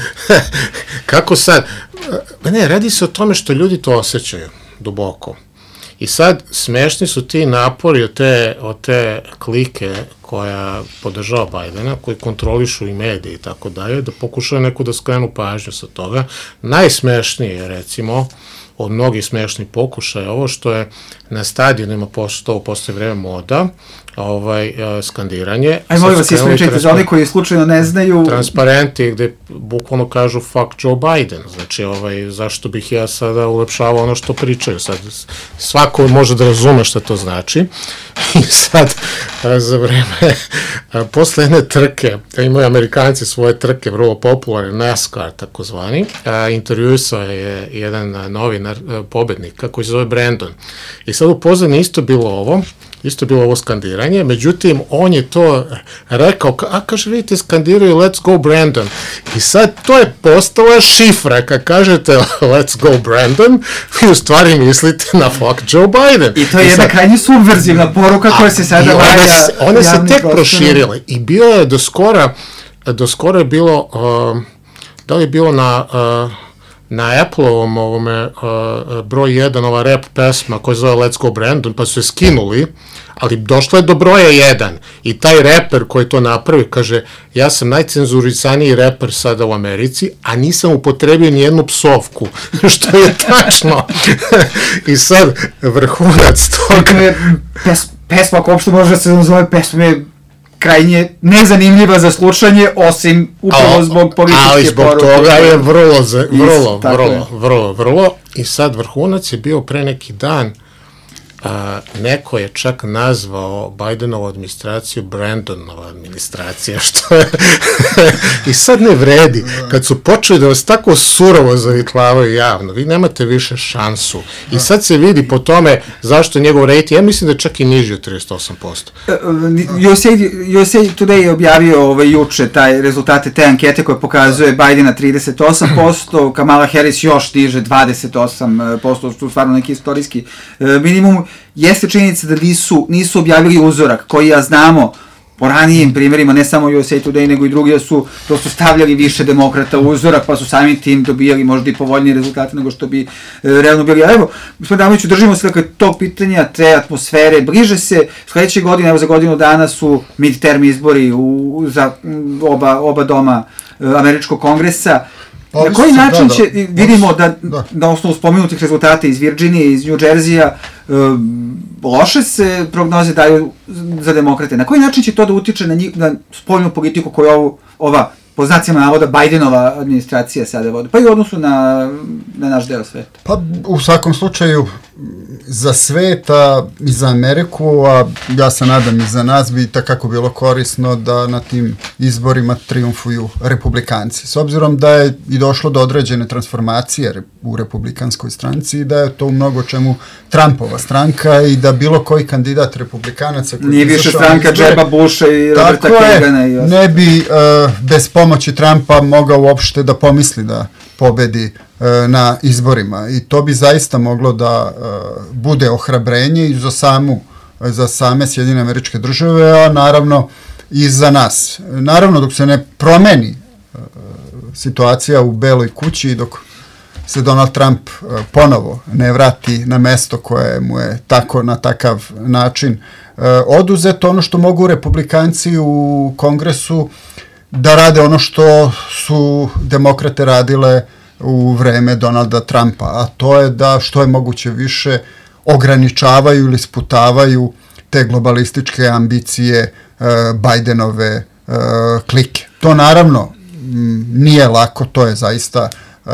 kako sad... Ne, radi se o tome što ljudi to osjećaju duboko. I sad, smešni su ti napori od te, od te klike koja podržava Bajdena, koji kontrolišu i medije i tako dalje, da pokušaju neku da skrenu pažnju sa toga. Najsmešnije je, recimo, od mnogih smešnih pokušaja, ovo što je na stadionima postao u posle vreme moda, ovaj, skandiranje. Aj, molim vas, ispričajte za oni koji slučajno ne znaju. Transparenti gde bukvalno kažu fuck Joe Biden. Znači, ovaj, zašto bih ja sada ulepšavao ono što pričaju. Sad, svako može da razume šta to znači. I sad, za vreme, posle jedne trke, imaju Amerikanci svoje trke, vrlo popularne, NASCAR takozvani, intervjuisao je jedan novinar pobednika koji se zove Brandon. I sad u pozadini isto bilo ovo, isto bilo ovo skandiranje, međutim, on je to rekao, a kaže, vidite, skandiraju Let's go Brandon. I sad to je postala šifra, kad kažete Let's go Brandon, vi u stvari mislite na fuck Joe Biden. I to je I jedna sad, krajnje subverzivna poruka koja se sada valja. One se tek prostorom. Proširile i bilo je do skora, do skora je bilo, uh, da li je bilo na... Uh, na Apple-ovom ovome uh, broj jedan, ova rap pesma koja se zove Let's Go Brandon, pa su je skinuli, ali došlo je do broja jedan i taj reper koji to napravi kaže, ja sam najcenzurisaniji reper sada u Americi, a nisam upotrebio ni jednu psovku, što je tačno. I sad, vrhunac toga... Pes, pesma koja uopšte može da se nazove pesma je krajnje nezanimljiva za slušanje, osim upravo zbog političke poruke. Ali zbog poruke. Toga je vrlo, vrlo, vrlo, vrlo, vrlo. I sad vrhunac je bio pre neki dan, a, neko je čak nazvao Bidenovu administraciju Brandonova administracija, što je... I sad ne vredi. Kad su počeli da vas tako surovo zavitlavaju javno, vi nemate više šansu. I sad se vidi po tome zašto njegov rejting, ja mislim da je čak i niži od trideset osam posto. U S A Today je objavio ovaj, juče taj rezultate te ankete koje pokazuje Bidena trideset osam posto, Kamala Harris još diže dvadeset osam posto, što je stvarno neki istorijski minimum. Jeste činjenica da nisu, nisu objavili uzorak koji ja znamo po ranijim primjerima, ne samo U S A Today, nego i drugi da su prosto stavljali više demokrata u uzorak, pa su samim tim dobijali možda i povoljnije rezultate nego što bi e, realno bili. A evo, gospodin Damiću, držimo se dakle tog pitanja, te atmosfere, bliže se, sledeće godine, evo za godinu dana su midterm izbori u, za oba, oba doma e, Američkog kongresa. Na koji način će, da, da, vidimo da, da. na osnovu spomenutih rezultata iz Virginije, iz New Jersey-a, um, loše se prognoze daju za demokrate. Na koji način će to da utiče na, njih, na spoljnu politiku koju ovu, ova, po znacima navoda, Bidenova administracija sada vodi, pa i u odnosu na, na naš deo sveta? Pa u svakom slučaju za sveta i za Ameriku, a ja se nadam i za nas, bi takako bilo korisno da na tim izborima triumfuju republikanci. S obzirom da je i došlo do određene transformacije u republikanskoj stranci i da je to u mnogo čemu Trumpova stranka i da bilo koji kandidat republikanaca koji nije više stranka Jeba Busha i Roberta Kagana i ne bi uh, bez pomoći Trumpa mogao uopšte da pomisli da pobedi na izborima i to bi zaista moglo da uh, bude ohrabrenje i za samu, za same Sjedinjene Američke Države, a naravno i za nas. Naravno, dok se ne promeni uh, situacija u Beloj kući i dok se Donald Trump uh, ponovo ne vrati na mesto koje mu je tako na takav način uh, oduzeto, ono što mogu republikanci u Kongresu da rade ono što su demokrate radile u vreme Donalda Trumpa, a to je da što je moguće više ograničavaju ili sputavaju te globalističke ambicije uh, Bidenove uh, klike. to naravno nije lako, to je zaista uh,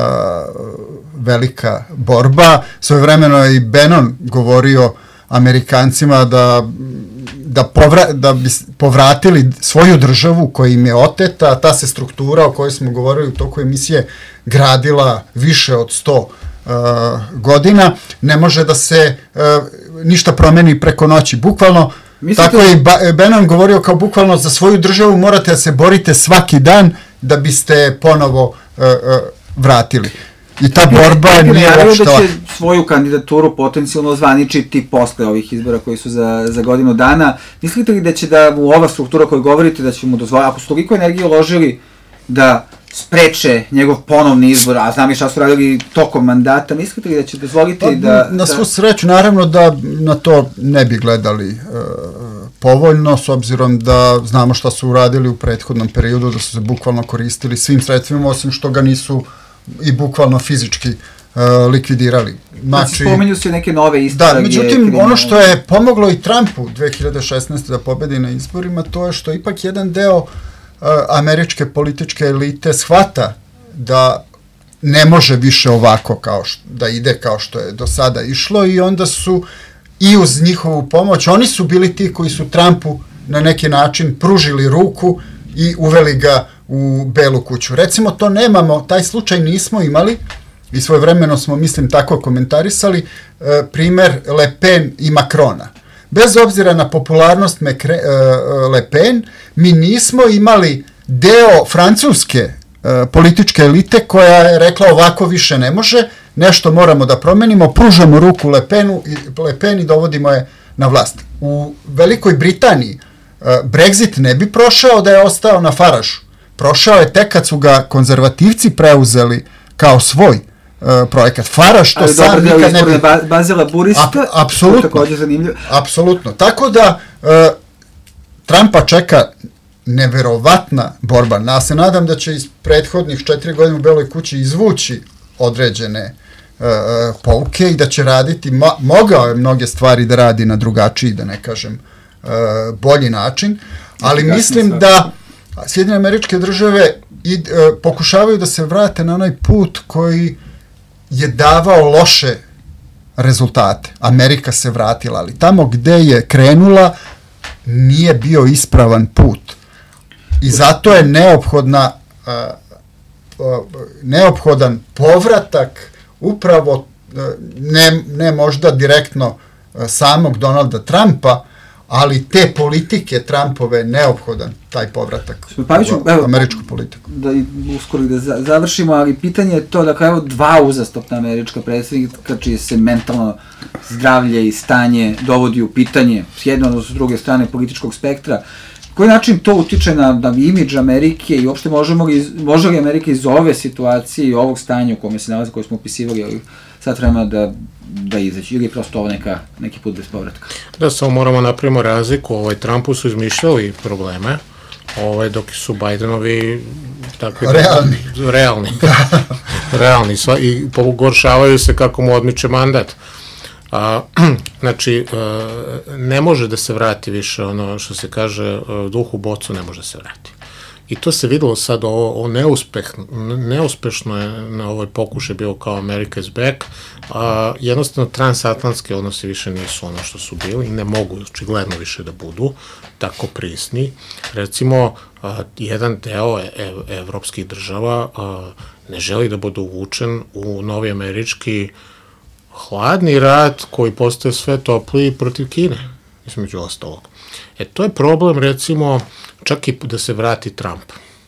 velika borba. Svojevremeno je i Bannon govorio Amerikancima da, da, povra, da bi povratili svoju državu koja im je oteta, ta se struktura o kojoj smo govorili u toku emisije gradila više od sto uh, godina, ne može da se uh, ništa promeni preko noći. Bukvalno, mislite... tako je i Bannon govorio kao bukvalno za svoju državu morate da se borite svaki dan da biste ponovo uh, uh, vratili. I ta borba nije uopšte... da će svoju kandidaturu potencijalno zvaničiti posle ovih izbora koji su za, za godinu dana. Mislite li da će da u ova struktura koju govorite da će mu dozvoliti, ako su toliko energije uložili da spreče njegov ponovni izbor, a znam i šta su radili tokom mandata, mislite li da će dozvoliti pa, da... Na svu da... sreću, naravno da na to ne bi gledali e, povoljno, s obzirom da znamo šta su uradili u prethodnom periodu, da su se bukvalno koristili svim sredstvima, osim što ga nisu i bukvalno fizički uh, likvidirali. Znači, spomenju se neke nove istrage. Da, međutim, kriminal... ono što je pomoglo i Trumpu dve hiljade šesnaeste. da pobedi na izborima, to je što ipak jedan deo uh, američke političke elite shvata da ne može više ovako kao što, da ide kao što je do sada išlo i onda su i uz njihovu pomoć, oni su bili ti koji su Trumpu na neki način pružili ruku i uveli ga u Belu kuću. Recimo, to nemamo, taj slučaj nismo imali i svojevremeno smo, mislim, tako komentarisali, e, primer Le Pen i Macrona. Bez obzira na popularnost Mekre, e, Le Pen, mi nismo imali deo francuske e, političke elite koja je rekla ovako više ne može, nešto moramo da promenimo, pružamo ruku Le Penu i, Le Pen i dovodimo je na vlast. U Velikoj Britaniji e, Brexit ne bi prošao da je ostao na Faražu. Prošao je tek kad su ga konzervativci preuzeli kao svoj uh, projekat. Faraž to sam nikad ne bi... Bazila Burista, Ap, apsolutno, to također zanimljivo. Apsolutno. Tako da uh, Trumpa čeka neverovatna borba. Ja se nadam da će iz prethodnih četiri godine u Beloj kući izvući određene uh, pouke i da će raditi, mo, mogao je mnoge stvari da radi na drugačiji, da ne kažem, uh, bolji način, ali mislim da Sjedinjene Američke Države i, e, pokušavaju da se vrate na onaj put koji je davao loše rezultate. Amerika se vratila, ali tamo gde je krenula nije bio ispravan put. I zato je neophodna, a, a, neophodan povratak upravo, a, ne, ne možda direktno a, samog Donalda Trumpa, ali te politike Trumpove neophodan taj povratak Paviću, u evo, američku politiku. Da uskoro da završimo, ali pitanje je to da kao evo dva uzastopna američka predsjednika čije se mentalno zdravlje i stanje dovodi u pitanje s jedne odnosno s druge strane političkog spektra. Koji način to utiče na, na imidž Amerike i uopšte možemo li, može li Amerika iz ove situacije i ovog stanja u kome se nalazi, koje smo opisivali, ali sad treba da, da izaći, ili je prosto ovo neka, neki put bez povratka? Da, samo moramo napravimo razliku, ovaj, Trumpu su izmišljali probleme, ovaj, dok su Bidenovi takvi... Realni. Realni. Realni, sva, i pogoršavaju se kako mu odmiče mandat. A, znači, ne može da se vrati više ono što se kaže, duh u bocu ne može da se vrati. I to se videlo sad, ovo, o neuspeh, neuspešno je na ovoj pokušaj bio kao America is back, a jednostavno transatlantske odnosi više nisu ono što su bili i ne mogu očigledno više da budu tako prisni. Recimo, a, jedan deo ev, evropskih država a, ne želi da bude uvučen u novi američki hladni rat koji postaje sve topliji protiv Kine, između ostalog. E, to je problem, recimo, čak i da se vrati Trump.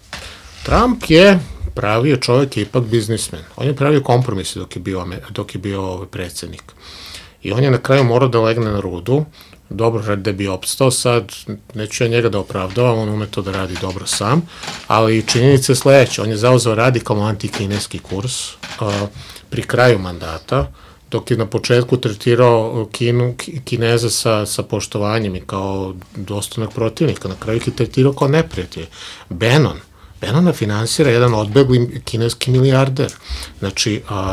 Trump je pravio, čovjek je ipak biznismen. On je pravio kompromise dok je bio, dok je bio predsjednik. I on je na kraju morao da legne na rudu, dobro da bi opstao, sad neću ja njega da opravdavam, on ume to da radi dobro sam, ali činjenica je sledeća, on je zauzeo radikalno antikineski kurs uh, pri kraju mandata, dok je na početku tretirao Kinu, Kineza sa, sa poštovanjem i kao dostojnog protivnika, na kraju ih je tretirao kao neprijatelj. Bannon, Bannona finansira jedan odbegli kineski milijarder. Znači, a,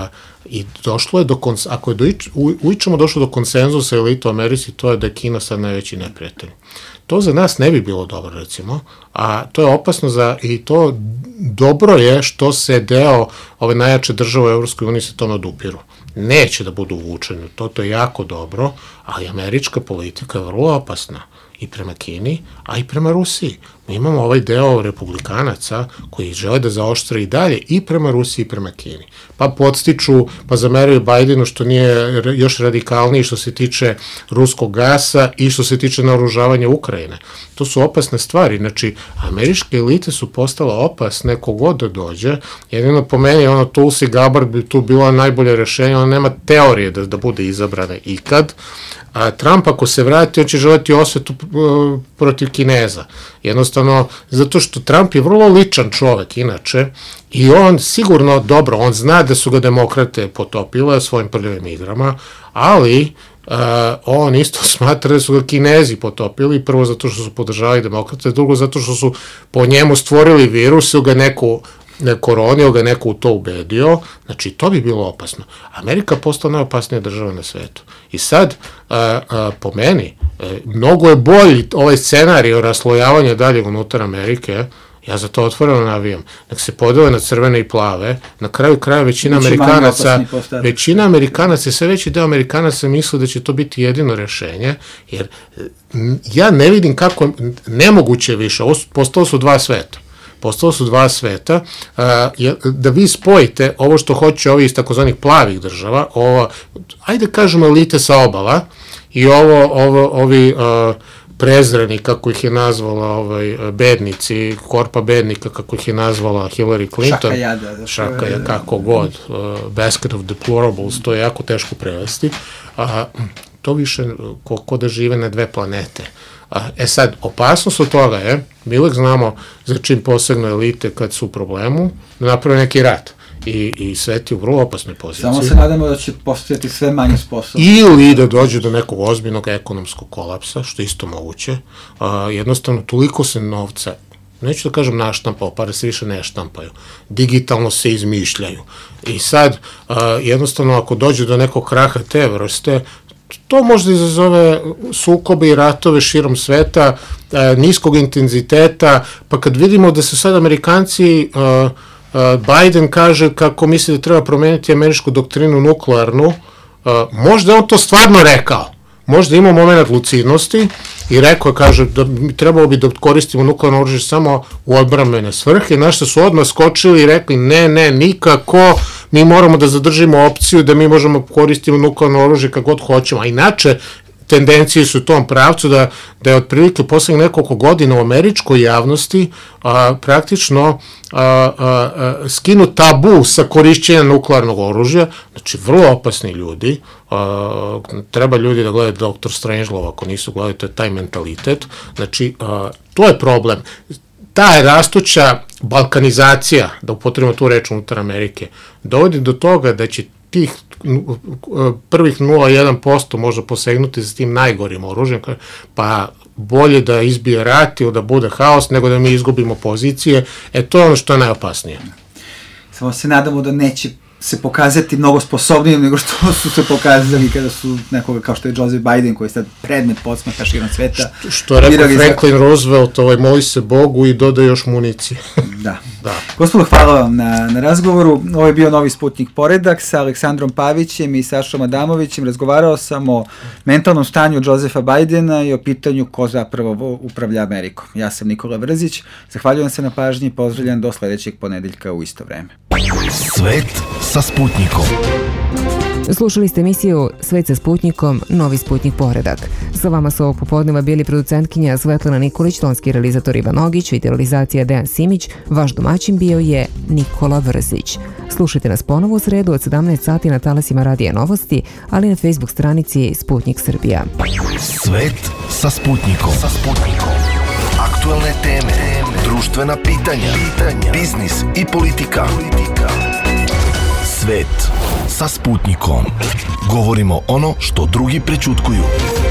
I došlo je do, kons, ako je do, u, u ičemu došlo do konsenzusa elita u Americi, to je da je Kina sad najveći neprijatelj. To za nas ne bi bilo dobro, recimo, a to je opasno za, i to dobro je što se deo ove najjače države u Evropskoj uniji se tome odupiru. Neće da budu uvučeni, to, to je jako dobro, ali američka politika je vrlo opasna i prema Kini, a i prema Rusiji. Mi imamo ovaj deo republikanaca koji žele da zaoštre i dalje i prema Rusiji i prema Kini. Pa podstiču, pa zameraju Bajdenu što nije još radikalniji što se tiče ruskog gasa i što se tiče naoružavanja Ukrajine. To su opasne stvari. Znači, američke elite su postale opasne kogod da dođe. Jedino po meni, ono, Tulsi Gabbard bi tu bila najbolje rešenje, ona nema teorije da, da bude izabrana ikad. A Trump ako se vrati, on će želeti osvetu uh, protiv Kineza. Jednostavno, zato što Trump je vrlo ličan čovek inače i on sigurno, dobro, on zna da su ga demokrate potopile svojim prljavim igrama, ali uh, on isto smatra da su ga Kinezi potopili, prvo zato što su podržavali demokrate, drugo zato što su po njemu stvorili virus, ga neku koronio ga neko u to ubedio, znači to bi bilo opasno. Amerika postala najopasnija država na svetu. I sad, a, a, po meni, a, mnogo je bolji ovaj scenarij o raslojavanju dalje unutar Amerike, ja za to otvoreno navijam. Nek se podele na crvene i plave, na kraju kraja većina Amerikanaca, većina Amerikanaca, sve veći deo Amerikanaca misle da će to biti jedino rešenje, jer ja ne vidim kako, nemoguće više, postalo su dva sveta. Postalo su dva sveta, da vi spojite ovo što hoće ovi iz takozvanih plavih država, ovo, ajde kažemo elite sa obala, i ovo, ovo ovi prezreni, kako ih je nazvala ovaj, bednici, korpa bednika, kako ih je nazvala Hillary Clinton. Šaka jada. Šaka jada, kako god. Basket of deplorables, to je jako teško prevesti. To više ko, ko da žive na dve planete. E sad, opasnost od toga je, mi uvek znamo za čim posegnu elite kad su u problemu, da naprave neki rat. I, i svet je u vrlo opasnoj poziciji. Samo se nadamo da će postojati sve manje sposobno. Ili da dođe do nekog ozbiljnog ekonomskog kolapsa, što je isto moguće. A, jednostavno, toliko se novca, neću da kažem naštampao, pare se više ne štampaju, digitalno se izmišljaju. I sad, a, jednostavno, ako dođe do nekog kraha te vrste, to možda izazove sukobe i ratove širom sveta, e, niskog intenziteta, pa kad vidimo da se sad Amerikanci, e, e, Biden kaže kako misli da treba promeniti američku doktrinu nuklearnu, e, možda on to stvarno rekao, možda ima moment lucidnosti i rekao je, kaže, da trebalo bi da koristimo nuklearno oružje samo u odbrambene svrhe, na što su odmah skočili i rekli ne, ne, nikako, mi moramo da zadržimo opciju da mi možemo koristiti nuklearno oružje kako god hoćemo, a inače tendencije su u tom pravcu da, da je otprilike u poslednjih nekoliko godina u američkoj javnosti a, praktično a, a, a, skinu tabu sa korišćenja nuklearnog oružja, znači vrlo opasni ljudi, a, treba ljudi da gledaju doktor Strangelove ako nisu gledali, to je taj mentalitet, znači a, to je problem. Ta je rastuća balkanizacija, da upotrebimo tu reč unutar Amerike, dovodi do toga da će tih prvih nula zarez jedan posto možda posegnuti za tim najgorim oružjem, pa bolje da izbije rat ili da bude haos nego da mi izgubimo pozicije, e to je ono što je najopasnije. Samo se nadamo da neće se pokazati mnogo sposobnijim nego što su se pokazali kada su nekoga kao što je Joseph Biden, koji je sad predmet podsmeha širom sveta. Što, što je rekao Franklin Roosevelt, ovaj, moli se Bogu i doda još municije. Da. Da. Gospodo, hvala vam na, na razgovoru. Ovo je bio Novi Sputnik Poredak sa Aleksandrom Pavićem i Sašom Adamovićem. Razgovarao sam o mentalnom stanju Josepha Bidena i o pitanju ko zapravo upravlja Amerikom. Ja sam Nikola Vrzić. Zahvaljujem se na pažnji i pozdravljam do sledećeg ponedeljka u isto vreme. Svet sa Sputnikom. Slušali ste emisiju Svet sa Sputnikom, Novi Sputnik Poredak. Sa vama su ovog popodneva bili producentkinja Svetlana Nikolić, tonski realizator Ivan Ogić, videorealizacija Dejan Simić, vaš domaćin bio je Nikola Vrzić. Slušajte nas ponovo u sredu od sedamnaest sati na talasima Radija Novosti, ali na Facebook stranici Sputnik Srbija. Svet sa Sputnikom. Sa Sputnikom. Aktualne teme, društvena pitanja, pitanja, biznis i politika. politika. Svet sa Sputnikom. Govorimo ono što drugi prećutkuju.